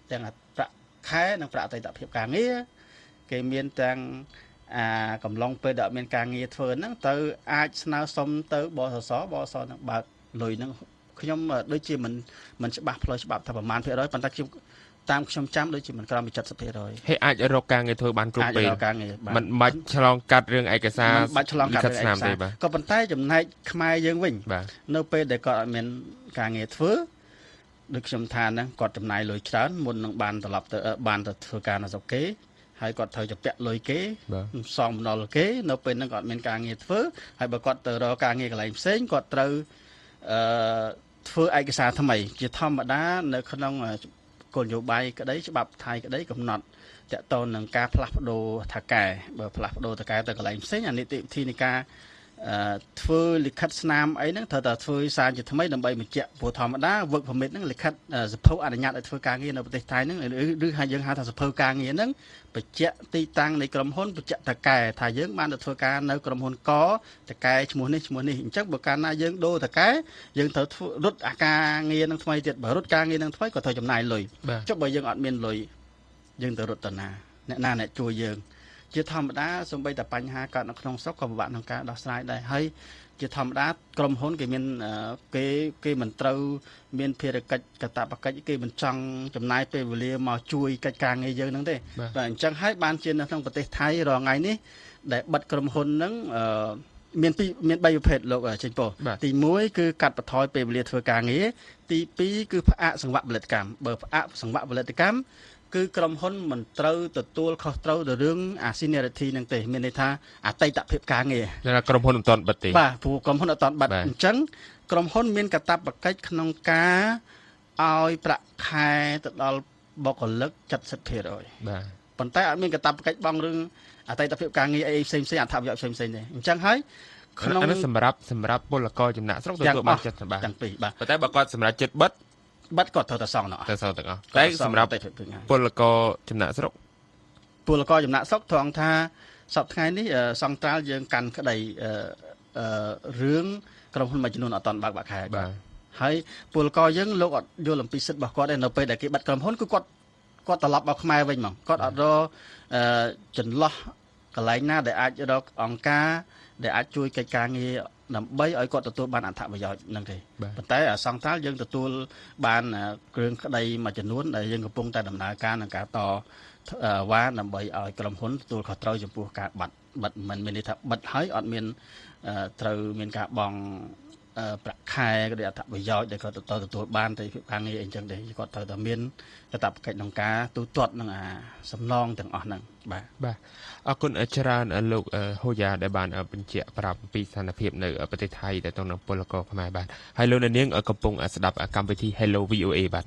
ទាំងប្រាក់ខែនិងប្រាក់អតីតភាពការងារគេមានទាំងអាកំឡុងពេលដែលមានការងារធ្វើហ្នឹងទៅអាចស្នើសុំទៅបសសបសនឹងបើកលុយហ្នឹងខ្ញុំដូចជាមិនមិនច្បាស់ផ្លូវច្បាប់ថាប្រមាណភាគរយប៉ុន្តែខ្ញុំតាមខ្ញុំចាំដូចជាមិនក្រោមពី seventy percent ហើយអាចរកការងារធ្វើបានគ្រប់ពេលមិនបាច់ឆ្លងកាត់រឿងឯកសារមិនបាច់ឆ្លងកាត់រឿងឯកសារក៏ប៉ុន្តែចំណែកខ្មែរយើងវិញនៅពេលដែលគាត់អត់មានការងារធ្វើដូចខ្ញុំថាហ្នឹងគាត់ចំណាយលុយច្រើនមុននឹងបានត្រឡប់ទៅបានទៅធ្វើការនៅស្រុកគេហើយគាត់ត្រូវចាប់ពាក់លុយគេសងបំណុលគេនៅពេលហ្នឹងគាត់មានការងារធ្វើហើយបើគាត់ទៅរកការងារកន្លែងផ្សេងគាត់ត្រូវអឺធ្វើឯកសារថ្មីជាធម្មតានៅក្នុងគោលនយោបាយក្តីច្បាប់ថៃក្តីកំណត់តកតននឹងការផ្លាស់ប្ដូរថៅកែបើផ្លាស់ប្ដូរថៅកែទៅកន្លែងផ្សេងអានីតិវិធីនៃការធ្វើលិខិតស្នាមអីហ្នឹងត្រូវតែធ្វើសារជាថ្មីដើម្បីបញ្ជាក់ព្រោះធម្មតា work permit ហ្នឹងលិខិតសភៅអនុញ្ញាតឲ្យធ្វើការងារនៅប្រទេសថៃហ្នឹងឬហើយយើងហៅថាសភៅការងារហ្នឹងបញ្ជាក់ទីតាំងនៃក្រុមហ៊ុនបញ្ជាក់ថៅកែថាយើងបានទៅធ្វើការនៅក្រុមហ៊ុនកថៅកែឈ្មោះនេះឈ្មោះនេះអញ្ចឹងបើកាលណាយើងដូរថៅកែយើងត្រូវរត់អាការងារហ្នឹងថ្មីទៀតបើរត់ការងារហ្នឹងថ្មីក៏ត្រូវចំណាយលុយចុះបើយើងអត់មានលុយយើងទៅរត់ទៅណាអ្នកណាអ្នកជួយយើងជាធម្មតាសូម្បីតែបញ្ហាកើតនៅក្នុងស្រុកក៏ពិបាកក្នុងការដោះស្រាយដែរហើយជាធម្មតាក្រុមហ៊ុនគេមានគេគេមិនត្រូវមានភារកិច្ចកាតព្វកិច្ចគេមិនចង់ចំណាយពេលវេលាមកជួយកិច្ចការងារយើងហ្នឹងទេបាទអញ្ចឹងហើយបានជានៅក្នុងប្រទេសថៃរាល់ថ្ងៃនេះដែលបិទក្រុមហ៊ុនហ្នឹងមានពីរមានបីប្រភេទលោកចេញពោទីមួយគឺកាត់បន្ថយពេលវេលាធ្វើការងារទីពីរគឺផ្អាកសង្វាក់ផលិតកម្មបើផ្អាកសង្វាក់ផលិតកម្មគឺក្រុមហ៊ុនមិនត្រូវទទួលខុសត្រូវទៅរឿងអា seniority ហ្នឹងទេមានន័យថាអតីតភាពការងារតែក្រុមហ៊ុនមិនទាន់បិទទេបាទព្រោះក្រុមហ៊ុនអត់ទាន់បិទអញ្ចឹងក្រុមហ៊ុនមានកាតព្វកិច្ចក្នុងការឲ្យប្រាក់ខែទៅដល់បុគ្គលិកseventy percent បាទប៉ុន្តែអត់មានកាតព្វកិច្ចបង់រឿងអតីតភាពការងារអីផ្សេងផ្សេងអត្ថប្រយោជន៍ផ្សេងផ្សេងទេអញ្ចឹងហើយក្នុងនេះសម្រាប់សម្រាប់ពលករចំណាក់ស្រុកទទួលបានចិត្តបាទទាំងពីរបាទប៉ុន្តែបើគាត់សម្រាប់ចិត្តបិទបាត់គាត់ត្រូវតែសងទាំងអស់ទៅសងទាំងអស់តែសម្រាប់ពលករចំណាក់ស្រុកពលករចំណាក់ស្រុកត្រង់ថាសប្តាហ៍ថ្ងៃនេះសង្ត្រាល់យើងកាន់ក្តីអឺរឿងក្រុមហ៊ុនមួយចំនួនអត់តាន់បើកបាក់ខែបាទហើយពលករយើងលោកអត់យល់អំពីសិទ្ធិរបស់គាត់ទេនៅពេលដែលគេបាត់ក្រុមហ៊ុនគឺគាត់គាត់ត្រឡប់មកខ្មែរវិញហ្មងគាត់អត់រកអឺចន្លោះកន្លែងណាដែលអាចរកអង្គការដែលអាចជួយកិច្ចការងារដើម្បីឲ្យគាត់ទទួលបានអត្ថប្រយោជន៍ហ្នឹងទេប៉ុន្តែសង្ត្រាល់យើងទទួលបានគ្រឿងក្តីមួយចំនួនដែលយើងកំពុងតែដំណើរការនឹងការតវ៉ាដើម្បីឲ្យក្រុមហ៊ុនទទួលខុសត្រូវចំពោះការបាត់បិទមិនមានន័យថាបិទហើយអត់មានត្រូវមានការបង់ប្រាក់ខែក៏ដូចអត្ថប្រយោជន៍ដែលគាត់ទទួលបានទៅការងារអីចឹងទេគាត់ត្រូវតែមានកាតព្វកិច្ចក្នុងការទូទាត់នឹងអាសំណងទាំងអស់ហ្នឹងបាទបាទអរគុណច្រើនលោកហូយ៉ាដែលបានបញ្ជាក់ប្រាប់ពីស្ថានភាពនៅប្រទេសថៃដែលក្នុងពលករខ្មែរបាទហើយលោកនាងកំពុងស្ដាប់កម្មវិធី Hello វី អូ អេ បាទ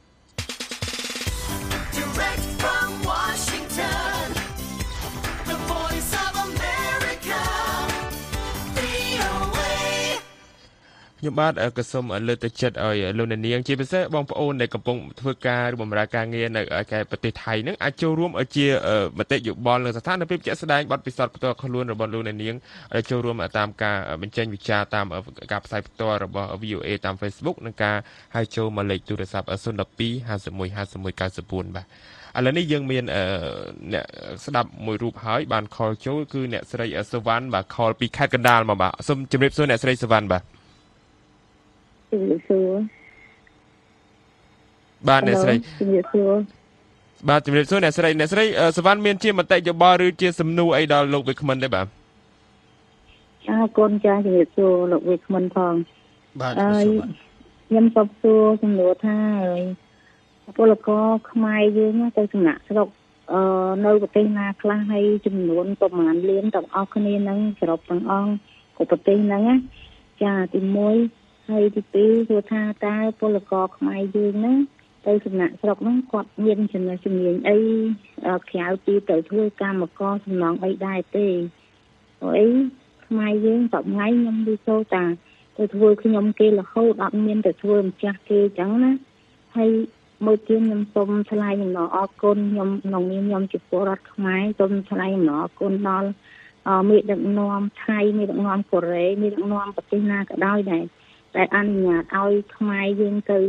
ខ្ញុំបាទក៏សូមលើកទឹកចិត្តឲ្យលោកអ្នកនាងជាពិសេសបងប្អូនដែលកំពុងធ្វើការឬបម្រើការងារនៅឯប្រទេសថៃនឹងអាចចូលរួមជាមតិយោបល់នៅស្ថានភាពជាក់ស្ដែងបទពិសោធន៍ផ្ទាល់ខ្លួនរបស់លោកអ្នកនាងចូលរួមតាមការបញ្ចេញវិចារតាមការផ្សាយផ្ទាល់របស់ វី អូ អេ តាម Facebook និងការហៅចូលមកលេខទូរស័ព្ទzero one two five one one five one nine nineបាទឥឡូវនេះយើងមានអ្នកស្ដាប់មួយរូបហើយបានខលចូលគឺអ្នកស្រីសវណ្ណបាទខលពីខេត្តកណ្ដាលមកបាទសូមជម្រាបសួរអ្នកស្រីសវណ្ណបាទជំរាបសួរបាទអ្នកស្រីជំរាបសួរបាទជំរាបសួរអ្នកស្រីអ្នកស្រីសវណ្ណមានជាមតិយោបល់ឬជាសំណួរអីដល់លោកវិក្កាមិនទេបាទអរគុណចាជំរាបសួរលោកវិក្កាមិនផងបាទខ្ញុំសូមសួរសំណួរថាពលករខ្មែរយើងទៅចំណាក់ស្រុកអឺនៅប្រទេសណាខ្លះហើយចំនួនប្រមាណលានទាំងអស់គ្នាហ្នឹងសរុបទាំងអង្គcủaប្រទេសហ្នឹងណាចាទីមួយហើយទីពីរគឺថាតើពលករខ្មែរយើងហ្នឹងទៅចំណាក់ស្រុកហ្នឹងគាត់មានចំណេះជំនាញអីក្រៅពីទៅធ្វើកម្មករសំណងអីដែរទេអីខ្មែរយើងតបថ្ងៃខ្ញុំđiសូតាទៅធ្វើខ្ញុំគេរហូតអត់មានទៅធ្វើម្ចាស់គេអញ្ចឹងណាហើយមួយទៀតខ្ញុំសូមថ្លែងអំណរអគុណខ្ញុំក្នុងនាមខ្ញុំជាពលរដ្ឋខ្មែរសូមថ្លែងអំណរអគុណដល់មេដឹកនាំថៃមេដឹកនាំកូរ៉េមេដឹកនាំប្រទេសណាក៏ដោយដែរដែលអនុញ្ញាតឲ្យខ្មែរយើងទៅ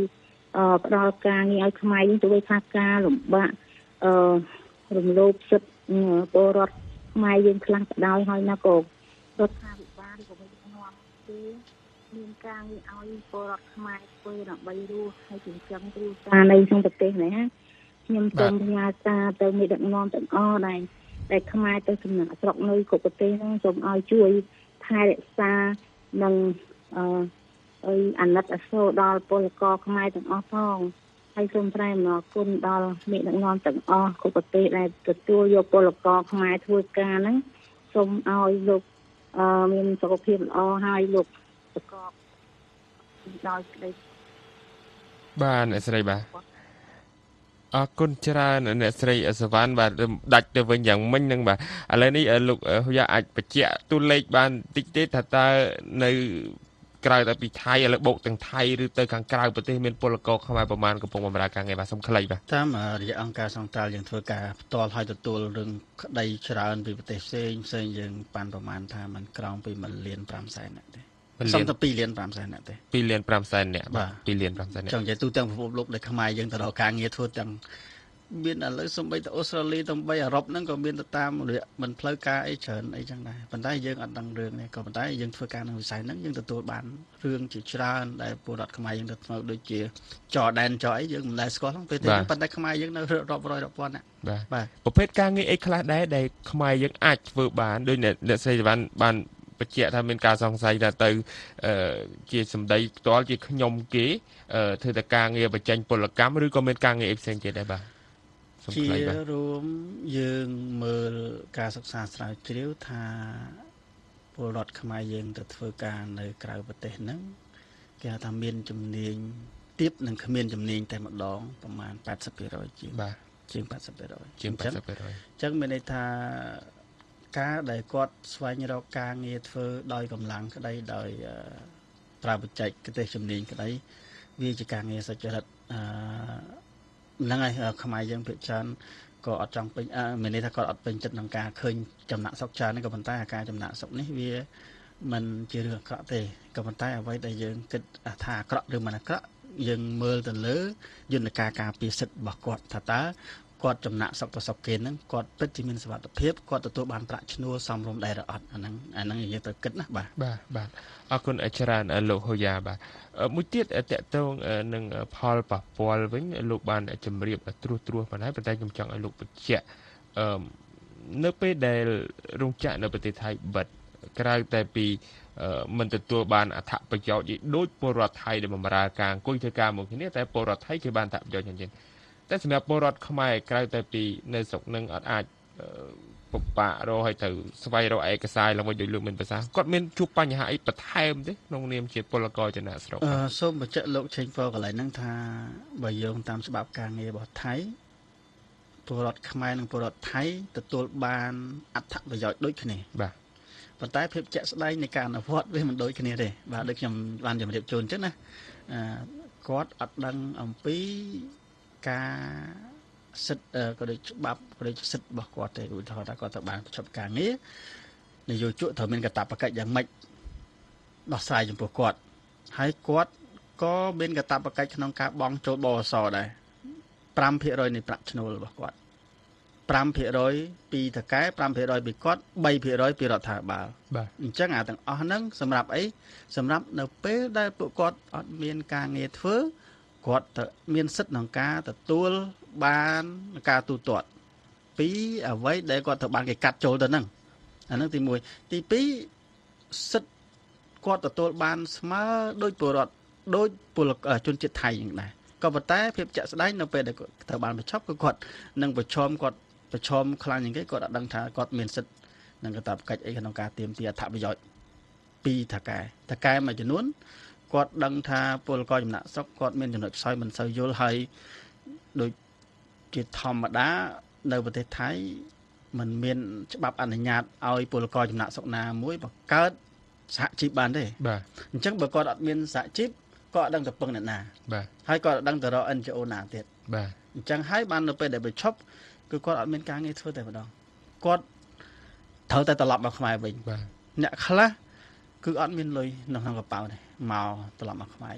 អឺផ្ដល់ការងារឲ្យខ្មែរយើងទៅវិញថាការលំបាកអឺរំលោភសិទ្ធិពលរដ្ឋខ្មែរយើងខ្លះក៏ដោយហើយណាក៏រដ្ឋាភិបាលក៏មិននាំទេមានការងារឲ្យពលរដ្ឋខ្មែរធ្វើដើម្បីរស់ហើយចិញ្ចឹមគ្រួសារនៅក្នុងប្រទេសនេះណាខ្ញុំសូមផ្ញើសារទៅមេដឹកនាំទាំងអស់ដែរតែខ្មែរទៅសំណាក់ស្រុកនៅគ្រប់ប្រទេសហ្នឹងសូមឲ្យជួយថែរក្សានិងអឺអីអាណិតអាសូរដល់ពលករខ្មែរទាំងអស់ផងហើយសូមថ្លែងអំណរគុណដល់មេដឹកនាំទាំងអស់គ្រប់ប្រទេសដែលទទួលយកពលករខ្មែរធ្វើការហ្នឹងសូមឲ្យលោកអឺមានសុខភាពល្អហើយលោកប្រកបដោយក្តីបាទអ្នកស្រីបាទអរគុណច្រើនអ្នកស្រីសវណ្ណបាទដាច់ទៅវិញយ៉ាងមិញហ្នឹងបាទឥឡូវនេះលោកហ៊ូយ៉ាអាចបញ្ជាក់តួលេខបានតិចទេថាតើនៅក្រៅតែពីថៃឥឡូវបូកទាំងថៃឬទៅខាងក្រៅប្រទេសមានពលករខ្មែរប្រមាណកំពុងបម្រើការងារបាទសូមខ្លីបាទតាមរយៈអង្គការសង្ត្រាល់យើងធ្វើការផ្ទាល់ឲ្យទទួលរឿងក្តីច្រើនពីប្រទេសផ្សេងផ្សេងយើងបានប្រមាណថាมันក្រោមពីមួយលានប្រាំសែននាក់ទេសំទៅពីរលានប្រាំសែននាក់ទេពីរលានប្រាំសែននាក់បាទពីរលានប្រាំសែននាក់ចង់និយាយទូទាំងពិភពលោកដែលខ្មែរយើងទៅរកការងារធ្វើទាំងមានឥឡូវសំបីទៅអូស្ត្រាលីទៅបីអឺរ៉ុបហ្នឹងក៏មានទៅតាមរយៈមិនផ្លូវការអីច្រើនអីចឹងដែរប៉ុន្តែយើងអត់ដឹងរឿងនេះក៏ប៉ុន្តែយើងធ្វើការក្នុងវិស័យហ្នឹងយើងទទួលបានរឿងជាច្រើនដែលពលរដ្ឋខ្មែរយើងទៅធ្វើដូចជាចរដែនចរអីយើងមិនដែលស្គាល់ហ្នឹងពេលទេប៉ុន្តែខ្មែរយើងនៅរាប់រយរាប់ពាន់ណាបាទប្រភេទការងារអីខ្លះដែរដែលខ្មែរយើងអាចធ្វើបានដូចអ្នកស្រីសវណ្ណបានបញ្ជាក់ថាមានការសង្ស័យថាទៅជាសម្ដីផ្ទាល់ជាខ្ញុំគេធ្វើតែការងារបញ្ចេញពលកម្មឬក៏មានការងារផ្សេងទៀតដែរបាទជារួមយើងមើលការសិក្សាស្រាវជ្រាវថាពលរដ្ឋខ្មែរយើងទៅធ្វើការនៅក្រៅប្រទេសហ្នឹងគេថាមានជំនាញទាបនិងគ្មានជំនាញតែម្ដងប្រមាណ แปดสิบเปอร์เซ็นต์ ជាងបាទជាង แปดสิบเปอร์เซ็นต์ជាង แปดสิบเปอร์เซ็นต์អញ្ចឹងមានន័យថាការដែលគាត់ស្វែងរកការងារធ្វើដោយកម្លាំងក្តីដោយប្រើបច្ចេកទេសជំនាញក្តីវាជាការងារសុចរិតអឺហ្នឹងហើយខ្មែរយើងភាគច្រើនក៏អត់ចង់ពេញមានន័យថាគាត់អត់ពេញចិត្តនឹងការឃើញចំណាក់ស្រុកច្រើននេះក៏ប៉ុន្តែការចំណាក់ស្រុកនេះវាមិនជារឿងអាក្រក់ទេក៏ប៉ុន្តែអ្វីដែលយើងគិតថាអាក្រក់ឬមិនអាក្រក់យើងមើលទៅលើយន្តការការពារសិទ្ធិរបស់គាត់ថាតើគាត់ចំណាក់ស្រុកទៅស្រុកគេហ្នឹងគាត់ពិតជាមានសុវត្ថិភាពគាត់ទទួលបានប្រាក់ឈ្នួលសមរម្យដែរឬអត់អាហ្នឹងអាហ្នឹងយើងត្រូវគិតណាបាទបាទបាទអរគុណច្រើនលោកហ៊ូយ៉ាបាទមួយទៀតតកតងនឹងផលប៉ះពាល់វិញលោកបានជម្រាបត្រួសត្រាសប៉ុណ្ណាប៉ុន្តែខ្ញុំចង់ឲ្យលោកបញ្ជាក់អឺនៅពេលដែលរោងចក្រនៅប្រទេសថៃបិទក្រៅតែពីមិនទទួលបានអត្ថប្រយោជន៍ដូចពលរដ្ឋថៃដែលបម្រើការអង្គុយធ្វើការមកគ្នាតែពលរដ្ឋថៃគេបានអត្ថប្រយោជន៍យ៉ាងចឹងតែសម្រាប់ពលរដ្ឋខ្មែរក្រៅតែពីនៅស្រុកនឹងអត់អាចពិបាករកឲ្យទៅស្វែងរកឯកសារឡើងវិញដោយលោកមានប្រសាគាត់មានជួបបញ្ហាអីបន្ថែមទេក្នុងនាមជាពលករចំណាក់ស្រុកអឺសូមបញ្ជាក់លោកឆេងពរកន្លែងហ្នឹងថាបើយោងតាមច្បាប់ការងាររបស់ថៃពលរដ្ឋខ្មែរនិងពលរដ្ឋថៃទទួលបានអត្ថប្រយោជន៍ដូចគ្នាបាទប៉ុន្តែភាពជាក់ស្ដែងនៃការអនុវត្តវាមិនដូចគ្នាទេបាទដូចខ្ញុំបានជម្រាបជូនអញ្ចឹងណាអឺគាត់អត់ដឹងអំពីការសិទ្ធិក៏ដូចច្បាប់ក៏ដូចសិទ្ធិរបស់គាត់ទេឧទាហរណ៍ថាគាត់ត្រូវបានបញ្ចប់ការងារនយោជកត្រូវមានកាតព្វកិច្ចយ៉ាងម៉េចដោះស្រាយចំពោះគាត់ហើយគាត់ក៏មានកាតព្វកិច្ចក្នុងការបង់ចូលបអសដែរ five percent នៃប្រាក់ឈ្នួលរបស់គាត់ five percent ពីតកែ five percent ពីគាត់ three percent ពីរដ្ឋាភិបាលបាទអញ្ចឹងអាទាំងអស់ហ្នឹងសម្រាប់អីសម្រាប់នៅពេលដែលពួកគាត់អត់មានការងារធ្វើគាត់មានសិទ្ធិក្នុងការទទួលបានការទូទាត់ពីអ្វីដែលគាត់ត្រូវបានគេកាត់ចូលទៅហ្នឹងអាហ្នឹងទីoneទីtwoសិទ្ធិគាត់ទទួលបានស្មើដោយពលរដ្ឋដោយពលជនជាតិថៃយ៉ាងដែរក៏ប៉ុន្តែភាពជាក់ស្ដែងនៅពេលដែលគាត់ត្រូវបានបញ្ចប់គឺគាត់នឹងប្រឈមគាត់ប្រឈមខ្លាំងជាងគេគាត់អត់ដឹងថាគាត់មានសិទ្ធិនឹងកាតព្វកិច្ចអីក្នុងការទាមទារអត្ថប្រយោជន៍ពីថកែថកែមួយចំនួនគាត់ដឹងថាពលករចំណាក់ស្រុកគាត់មានចំណុចខ្សោយមិនសូវយល់ហើយដូចជាធម្មតានៅប្រទេសថៃมันមានច្បាប់អនុញ្ញាតឲ្យពលករចំណាក់ស្រុកណាមួយបង្កើតសហជីពបានទេបាទអញ្ចឹងបើគាត់អត់មានសហជីពគាត់អត់ដឹងទៅពឹងអ្នកណាបាទហើយគាត់អត់ដឹងទៅរក เอ็น จี โอ ណាទៀតបាទអញ្ចឹងហើយបាននៅពេលដែលបញ្ឈប់គឺគាត់អត់មានការងារធ្វើតែម្ដងគាត់ត្រូវតែត្រឡប់មកខ្មែរវិញបាទអ្នកខ្លះគឺអត់មានលុយនៅក្នុងកប៉ៅទេមកត្រឡប់មកខ្មែរ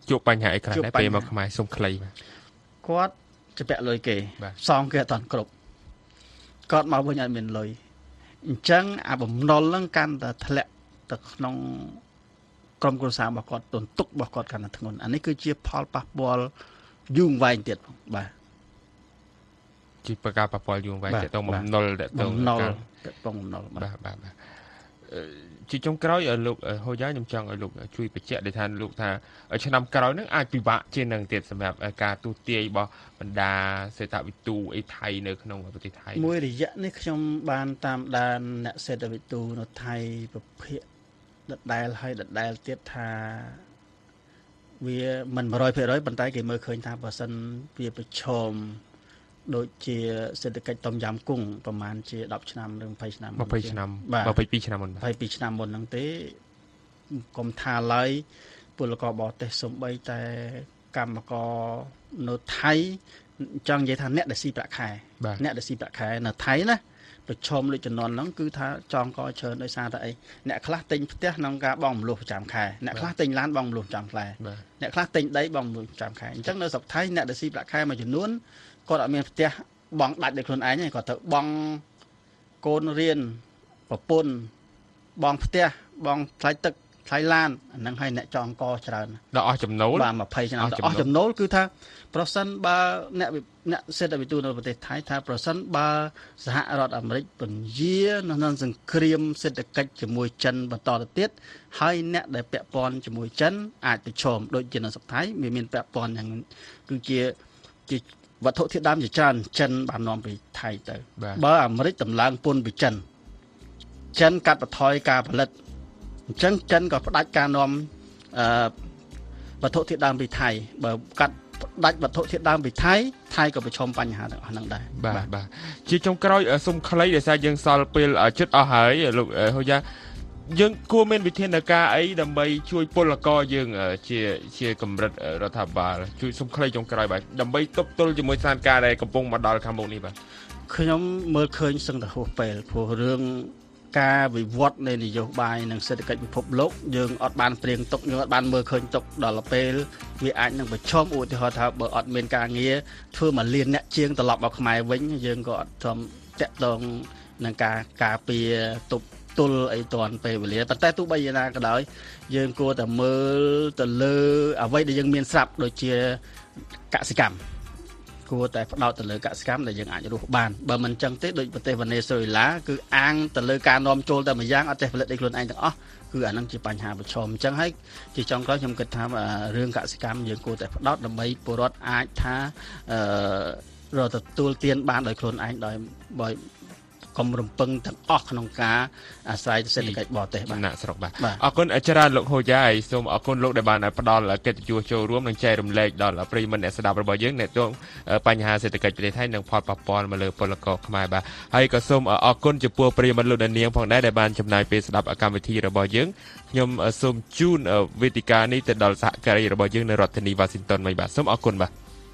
ជួបបញ្ហាអីខ្លះដែរពេលមកខ្មែរសុំខ្លីបាទគាត់ជាពាក់លុយគេសងគេអត់តាន់គ្រប់គាត់មកវិញអត់មានលុយអញ្ចឹងអាបំណុលហ្នឹងកាន់តែធ្លាក់ទៅក្នុងក្រុមគ្រួសាររបស់គាត់ទន្ទុករបស់គាត់កាន់តែធ្ងន់អានេះគឺជាផលប៉ះពាល់យូរវែងទៀតបាទជាប្រការប៉ះពាល់យូរវែងទៅទៅបំណុលទៅទៅបំណុលទៅបំណុលបាទបាទបាទជាចុងក្រោយលោកហូយ៉ាខ្ញុំចង់ឲ្យលោកជួយបញ្ជាក់ដែលថាលោកថាឆ្នាំក្រោយនឹងអាចពិបាកជាងនឹងទៀតសម្រាប់ការទូទាយរបស់បណ្ដាសេដ្ឋវិទូអីថៃនៅក្នុងប្រទេសថៃមួយរយៈនេះខ្ញុំបានតាមដានអ្នកសេដ្ឋវិទូនៅថៃប្រភេទដដែលហើយដដែលទៀតថាវាមិន one hundred percent ប៉ុន្តែគេមើលឃើញថាបើសិនវាប្រឈមដូចជាសេដ្ឋកិច្ចតំយ៉ាំគង់ប្រហែលជាtenឆ្នាំឬtwentyឆ្នាំ twentyឆ្នាំtwenty-twoឆ្នាំមុន twenty-twoឆ្នាំមុនហ្នឹងទេកុំថាឡើយពលករបរទេសសំបីតែកម្មករនៅថៃចង់និយាយថាអ្នកដែលស៊ីប្រាក់ខែអ្នកដែលស៊ីប្រាក់ខែនៅថៃណាប្រឈមលើចំនួនហ្នឹងគឺថាចង់កច្រើនដោយសារតែអីអ្នកខ្លះទិញផ្ទះក្នុងការបងមលុះប្រចាំខែអ្នកខ្លះទិញឡានបងមលុះប្រចាំខែអ្នកខ្លះទិញដីបងមលុះប្រចាំខែអញ្ចឹងនៅស្រុកថៃអ្នកដែលស៊ីប្រាក់ខែមួយចំនួនគាត់អត់មានផ្ទះបងដាច់ដោយខ្លួនឯងទេគាត់ទៅបងកូនរៀនប្រពន្ធបងផ្ទះបងថ្លៃទឹកថ្លៃឡានអាហ្នឹងឲ្យអ្នកចងកច្រើនដល់អស់ចំណូលបាទtwentyឆ្នាំដល់អស់ចំណូលគឺថាប្រសិនបើអ្នកអ្នកសេដ្ឋវិទូនៅប្រទេសថៃថាប្រសិនបើសហរដ្ឋអាមេរិកពន្យានៅក្នុងសង្គ្រាមសេដ្ឋកិច្ចជាមួយចិនបន្តទៅទៀតហើយអ្នកដែលពាក់ព័ន្ធជាមួយចិនអាចប្រឈមដូចជានៅស្រុកថៃមានមានពាក់ព័ន្ធយ៉ាងគឺជាជាវត្ថុធាតុដើមជាច្រើនចិនបាននាំពីថៃទៅបើអាមេរិកតម្លើងពន្ធពីចិនចិនកាត់បន្ថយការផលិតអញ្ចឹងចិនក៏ផ្ដាច់ការនាំអឺវត្ថុធាតុដើមពីថៃបើកាត់ផ្ដាច់វត្ថុធាតុដើមពីថៃថៃក៏ប្រឈមបញ្ហាទាំងអស់ហ្នឹងដែរបាទបាទជាចុងក្រោយសុំខ្លីដោយសារយើងសល់ពេលជិតអស់ហើយលោកហូយ៉ាយើងគួរមានវិធានការអីដើម្បីជួយពលករយើងជាជាកម្រិតរដ្ឋាភិបាលជួយសុំខ្លីចុងក្រោយបាទដើម្បីទប់ទល់ជាមួយស្ថានភាពដែលកំពុងមកដល់ខាងមុខនេះបាទខ្ញុំមើលឃើញសឹងតែហួសពេលព្រោះរឿងការវិវត្តនៃនយោបាយនិងសេដ្ឋកិច្ចពិភពលោកយើងអត់បានព្រៀងទុកយើងអត់បានមើលឃើញទុកដល់ពេលវាអាចនឹងប្រឈមឧទាហរណ៍ថាបើអត់មានការងារធ្វើមកលៀនអ្នកជាងត្រឡប់មកខ្មែរវិញយើងក៏អត់ធំតាក់ទងនឹងការការពារទប់ទល់អីតាន់ពេលវេលាប៉ុន្តែទោះបីយ៉ាងណាក៏ដោយយើងគួរតែមើលទៅលើអ្វីដែលយើងមានស្រាប់ដូចជាកសិកម្មគួរតែផ្ដោតទៅលើកសិកម្មដែលយើងអាចរស់បានបើមិនចឹងទេដូចប្រទេសវេណេស៊ុយអេឡាគឺអាងទៅលើការនាំចូលតែម្យ៉ាងអត់ទេផលិតឯខ្លួនឯងទាំងអស់គឺអានឹងជាបញ្ហាប្រឈមអញ្ចឹងហើយជាចុងក្រោយខ្ញុំគិតថារឿងកសិកម្មយើងគួរតែផ្ដោតដើម្បីពលរដ្ឋអាចថាអឺរកទទួលទានបានដោយខ្លួនឯងដោយបើកុំរំពឹងទាំងអស់ក្នុងការអាស្រ័យសេដ្ឋកិច្ចបរទេសបាទណាស្រុកបាទអរគុណច្រើនលោកហូយ៉ាហើយសូមអរគុណលោកដែលបានផ្ដល់កិត្តិយសចូលរួមនិងចែករំលែកដល់ប្រិយមិត្តអ្នកស្ដាប់របស់យើងនៅក្នុងបញ្ហាសេដ្ឋកិច្ចប្រទេសថៃនិងផលប៉ះពាល់មកលើពលករខ្មែរបាទហើយក៏សូមអរគុណចំពោះប្រិយមិត្តលោកនាងផងដែរដែលបានចំណាយពេលស្ដាប់កម្មវិធីរបស់យើងខ្ញុំសូមជូនវេទិកានេះទៅដល់សហការីរបស់យើងនៅរដ្ឋធានីវ៉ាស៊ីនតោនវិញបាទសូមអរគុណបាទ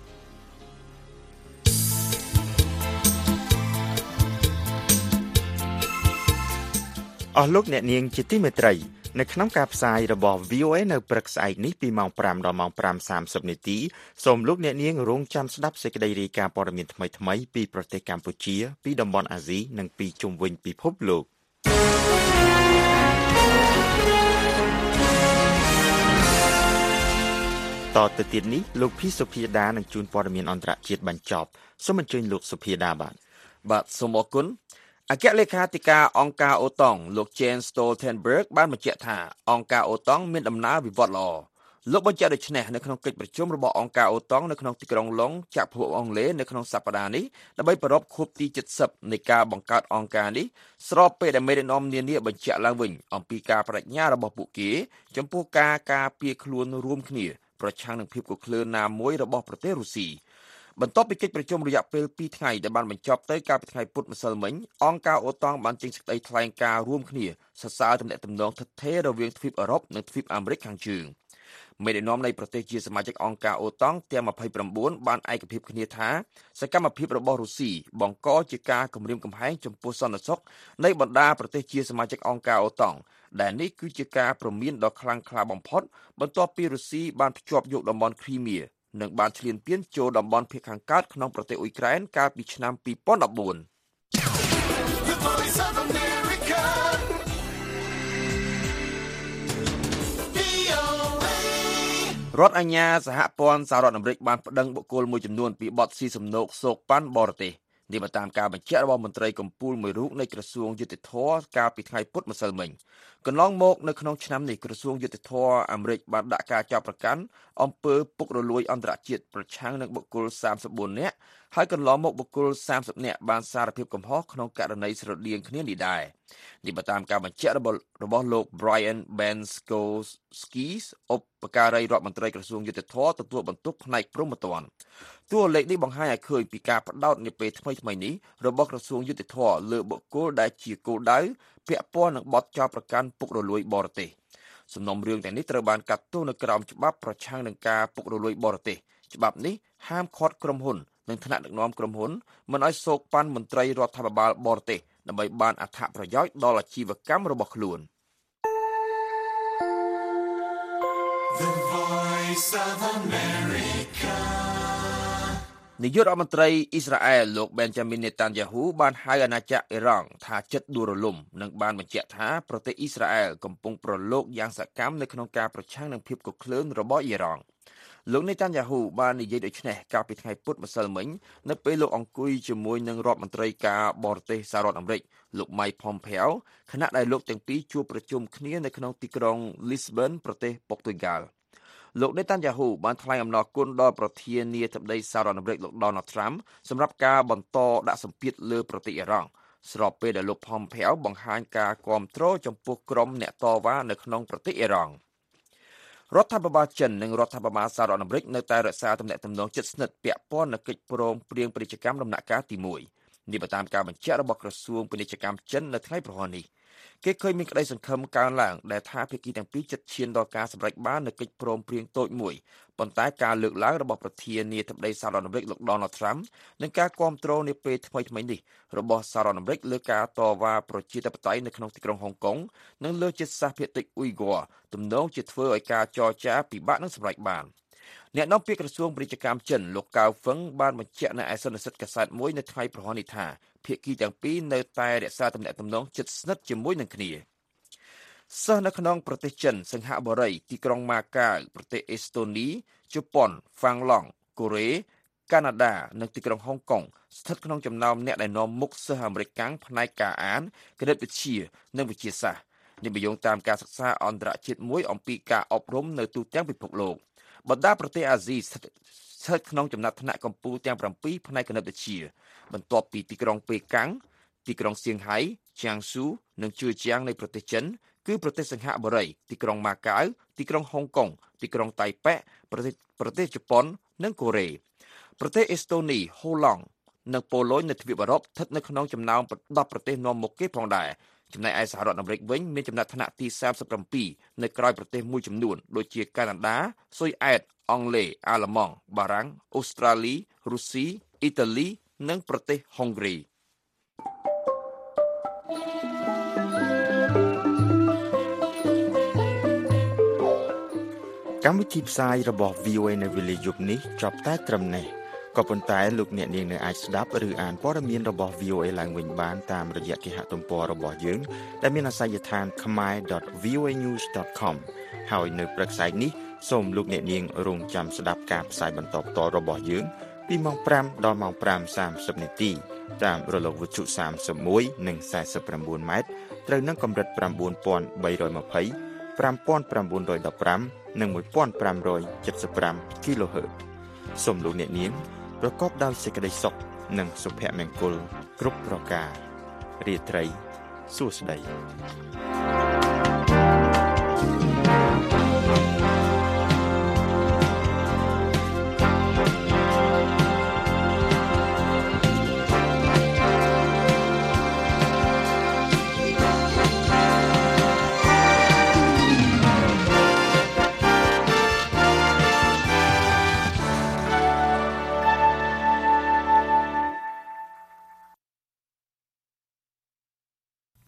អស់លោកអ្នកនាងជាទីមេត្រីនៅក្នុងការផ្សាយរបស់ វី អូ អេ នៅព្រឹកស្អែកនេះពីម៉ោងfiveដល់ម៉ោងfive thirtyនាទីសូមលោកអ្នកនាងរងចាំស្ដាប់សេចក្តីរាយការណ៍ព័ត៌មានថ្មីៗពីប្រទេសកម្ពុជាពីតំបន់អាស៊ីនិងពីជុំវិញពិភពលោកតទៅទៀតនេះលោកភីសុភាដានឹងជួនព័ត៌មានអន្តរជាតិបញ្ចប់សូមអញ្ជើញលោកសុភាដាបាទបាទសូមអរគុណអគ្គលេខាធិការអង្គការអូតង់លោក Jens Stoltenberg បានបញ្ជាក់ថាអង្គការអូតង់មានដំណើរវិវត្តល្អលោកបញ្ជាក់ដូចនេះនៅក្នុងកិច្ចប្រជុំរបស់អង្គការអូតង់នៅក្នុងទីក្រុងឡុងចក្រភពអង់គ្លេសនៅក្នុងសប្តាហ៍នេះដើម្បីប្រារព្ធខួបទីseventyនៃការបង្កើតអង្គការនេះស្របពេលដែលមេដឹកនាំនានាបញ្ជាក់ឡើងវិញអំពីការបដិញ្ញារបស់ពួកគេចំពោះការការពារខ្លួនរួមគ្នាប្រឆាំងនឹងភាពកក្លឿនណាមួយរបស់ប្រទេសរុស្ស៊ីបន្ទាប់ពីកិច្ចប្រជុំរយៈពេលtwoថ្ងៃដែលបានបញ្ចប់ទៅកាលពីថ្ងៃពុធម្សិលមិញអង្គការអូតង់បានចេញសេចក្តីថ្លែងការណ៍រួមគ្នាសរសើរទំនាក់ទំនងថិតថេររវាងទ្វីបអឺរ៉ុបនិងទ្វីបអាមេរិកខាងជើងមេដឹកនាំនៃប្រទេសជាសមាជិកអង្គការអូតង់ទាំងยี่สิบเก้าបានឯកភាពគ្នាថាសកម្មភាពរបស់រុស្ស៊ីបង្កជាការគំរាមកំហែងចំពោះសន្តិសុខនៃបណ្ដាប្រទេសជាសមាជិកអង្គការអូតង់ដែលនេះគឺជាការព្រមានដ៏ខ្លាំងក្លាបំផុតបន្ទាប់ពីរុស្ស៊ីបានភ្ជាប់យកតំបន់គ្រីមៀនិងបានឈ្លានពានចូលតំបន់ភាគខាងកើតក្នុងប្រទេសអ៊ុយក្រែនកាលពីឆ្នាំยี่สิบfourteenរដ្ឋអាជ្ញាសហព័ន្ធសហរដ្ឋអាមេរិកបានប្តឹងបុគ្គលមួយចំនួនពីបទស៊ីសំណូកសោកប៉ាន់បរទេសនេះបើតាមការបញ្ជាក់របស់មន្ត្រីកម្ពុជាមួយរូបនៃក្រសួងយុតិធធម៌កាលពីថ្ងៃពុធម្សិលមិញកន្លងមកនៅក្នុងឆ្នាំនេះក្រសួងយុតិធធម៌អាមេរិកបានដាក់ការចោទប្រកាន់អំពើពុករលួយអន្តរជាតិប្រឆាំងនឹងបុគ្គល三十四នាក់ហើយកន្លងមកបុគ្គល三十នាក់បានសារភាពកំហុសក្នុងករណីស្រដៀងគ្នានេះដែរនេះបើតាមការបញ្ជាក់របស់របស់លោក Brian Benskoski ឧបការីរដ្ឋមន្ត្រីក្រសួងយុតិធធម៌ទទួលបន្ទុកផ្នែកព្រហ្មទណ្ឌតួលេខនេះបង្ហាញឲ្យឃើញពីការបដោតនាពេលថ្មីៗនេះរបស់ក្រសួងយុតិធធម៌លើបុគ្គលដែលជាគោលដៅពាក់ព័ន្ធនឹងបទចោទប្រកាន់ពុករលួយបរទេសសំណុំរឿងទាំងនេះត្រូវបានកាត់ទោសនៅក្រោមច្បាប់ប្រឆាំងនឹងការពុករលួយបរទេសច្បាប់នេះហាមឃាត់ក្រុមហ៊ុននិងថ្នាក់ដឹកនាំក្រុមហ៊ុនមិនឲ្យសោកប៉ាន់មន្ត្រីរដ្ឋាភិបាលបរទេសដើម្បីបានអត្ថប្រយោជន៍ដល់អាជីវកម្មរបស់ខ្លួន The Voice of America នាយករដ្ឋមន្ត្រីអ៊ីស្រាអែលលោក Benjamin Netanyahu បានហៅអាណាចក្រអ៊ីរ៉ង់ថាចិត្តដួលរលំនិងបានបញ្ជាក់ថាប្រទេសអ៊ីស្រាអែលកំពុងប្រឡូកយ៉ាងសកម្មនៅក្នុងការប្រឆាំងនឹងភាពកក្លឿនរបស់អ៊ីរ៉ង់លោក Netanyahu បាននិយាយដូចនេះកាលពីថ្ងៃពុធម្សិលមិញនៅពេលលោកអង្គុយជាមួយនឹងរដ្ឋមន្ត្រីការបរទេសសហរដ្ឋអាមេរិកលោក Mike Pompeo ខណៈដែលលោកទាំងពីរជួបប្រជុំគ្នានៅក្នុងទីក្រុង Lisbon ប្រទេសប៉ុកទុយហ្គាល់លោក Netanyahu បានថ្លែងអំណរគុណដល់ប្រធានាធិបតីសហរដ្ឋអាមេរិកលោក Donald Trump សម្រាប់ការបន្តដាក់សម្ពាធលើប្រទេសអ៊ីរ៉ង់ស្របពេលដែលលោក Pompeo បង្ហាញការគាំទ្រចំពោះក្រុមអ្នកតវ៉ានៅក្នុងប្រទេសអ៊ីរ៉ង់រដ្ឋាភិបាលចិននិងរដ្ឋាភិបាលសហរដ្ឋអាមេរិកនៅតែរក្សាទំនាក់ទំនងជិតស្និទ្ធពាក់ព័ន្ធនឹងកិច្ចព្រមព្រៀងពាណិជ្ជកម្មដំណាក់កាលទីមួយនេះបើតាមការបញ្ជាក់របស់ក្រសួងពាណិជ្ជកម្មចិននៅថ្ងៃប្រហ័ននេះគេឃើញមានក្តីសង្ឃឹមកើនឡើងដែលថាភាគីទាំងពីរជិតឈានដល់ការសម្រេចបាននូវកិច្ចព្រមព្រៀងតូចមួយប៉ុន្តែការលើកឡើងរបស់ប្រធានាធិបតីសហរដ្ឋអាមេរិកលោក Donald Trump និងការគាំទ្រនាពេលថ្មីៗនេះរបស់សហរដ្ឋអាមេរិកលើការតវ៉ាប្រជាធិបតេយ្យនៅក្នុងទីក្រុងហុងកុងនិងលើជាតិសាសន៍ភាគតិចអ៊ុយហ្គ័រទំនងជាធ្វើឲ្យការចរចាពិបាកនឹងសម្រេចបានអ្នកនាំពាក្យក្រសួងពាណិជ្ជកម្មចិនលោកកៅហ្វឹងបានបញ្ជាក់នៅឯសន្និសីទកាសែតមួយនៅថ្ងៃប្រហ័ននេះថាភាគីទាំងពីរនៅតែរក្សាទំនាក់ទំនងជិតស្និទ្ធជាមួយនឹងគ្នាសិស្សនៅក្នុងប្រទេសចិនសិង្ហបុរីទីក្រុងម៉ាកាវប្រទេសអេស្តូនីជប៉ុនហ្វាំងឡង់កូរ៉េកាណាដានិងទីក្រុងហុងកុងស្ថិតក្នុងចំណោមអ្នកដែលនាំមុខសិស្សអាមេរិកកាំងផ្នែកការអានគណិតវិទ្យានិងវិទ្យាសាស្ត្រនេះបញ្យងតាមការសិក្សាអន្តរជាតិមួយអំពីការអប់រំនៅទូទាំងពិភពលោកបណ្ដាប្រទេសអាស៊ីស្ថិតស្ថិតក្នុងចំណាត់ថ្នាក់កម្ពុជាទាំង7ផ្នែកគណិតវិទ្យាបន្ទាប់ពីទីក្រុងប៉េកាំងទីក្រុងសៀងហៃជៀងស៊ូនិងជឿជាងនៃប្រទេសចិនគឺប្រទេសសិង្ហបុរីទីក្រុងម៉ាកាវទីក្រុងហុងកុងទីក្រុងតៃប៉េប្រទេសប្រទេសជប៉ុននិងកូរ៉េប្រទេសអេស្តូនីហូឡង់និងប៉ូឡូញនៅទ្វីបអឺរ៉ុបស្ថិតនៅក្នុងចំណោមដប់ប្រទេសនាំមុខគេផងដែរចំណែកឯសហរដ្ឋអាមេរិកវិញមានចំណាត់ថ្នាក់ទីសាមសិបเจ็ดនៅក្រោយប្រទេសមួយចំនួនដូចជាកាណាដាស៊ុយអែតអង់គ្លេសអាល្លឺម៉ង់បារាំងអូស្ត្រាលីរុស្ស៊ីអ៊ីតាលីនិងប្រទេសហុងគ្រីកម្មវិធីផ្សាយរបស់ វី អូ เอ នៅវេលាយប់នេះចប់តែត្រឹមនេះក៏ប៉ុន្តែលោកអ្នកនាងនៅអាចស្ដាប់ឬអានព័ត៌មានរបស់ វី អូ เอ ឡើងវិញបានតាមរយៈគេហទំព័ររបស់យើងដែលមានអាសយដ្ឋាន khmer dot v o a news dot com ហើយនៅព្រឹកស្អែកនេះសូមលោកអ្នកនាងរងចាំស្ដាប់ការផ្សាយបន្តផ្ទាល់របស់យើងពីម៉ោងfiveដល់ម៉ោងfiveសាមសិបនាទីតាមរលកវិទ្យុសាមសិបเอ็ดនិងสี่สิบเก้าម៉ែត្រត្រូវនឹងកម្រិតnine thousand three hundred twenty five thousand nine hundred fifteenនិងone thousand five hundred seventy-five គីឡូហឺតសូមលោកអ្នកនាងប្រកបដោយសេចក្តីសុខនិងសុភមង្គលគ្រប់ប្រការរាត្រីសួស្តី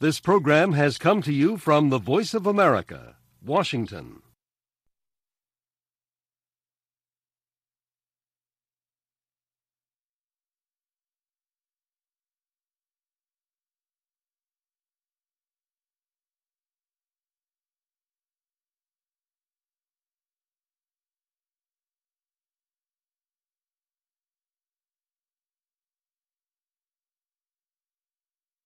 This program has come to you from the Voice of America, Washington.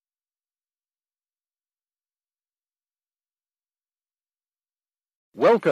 Welcome.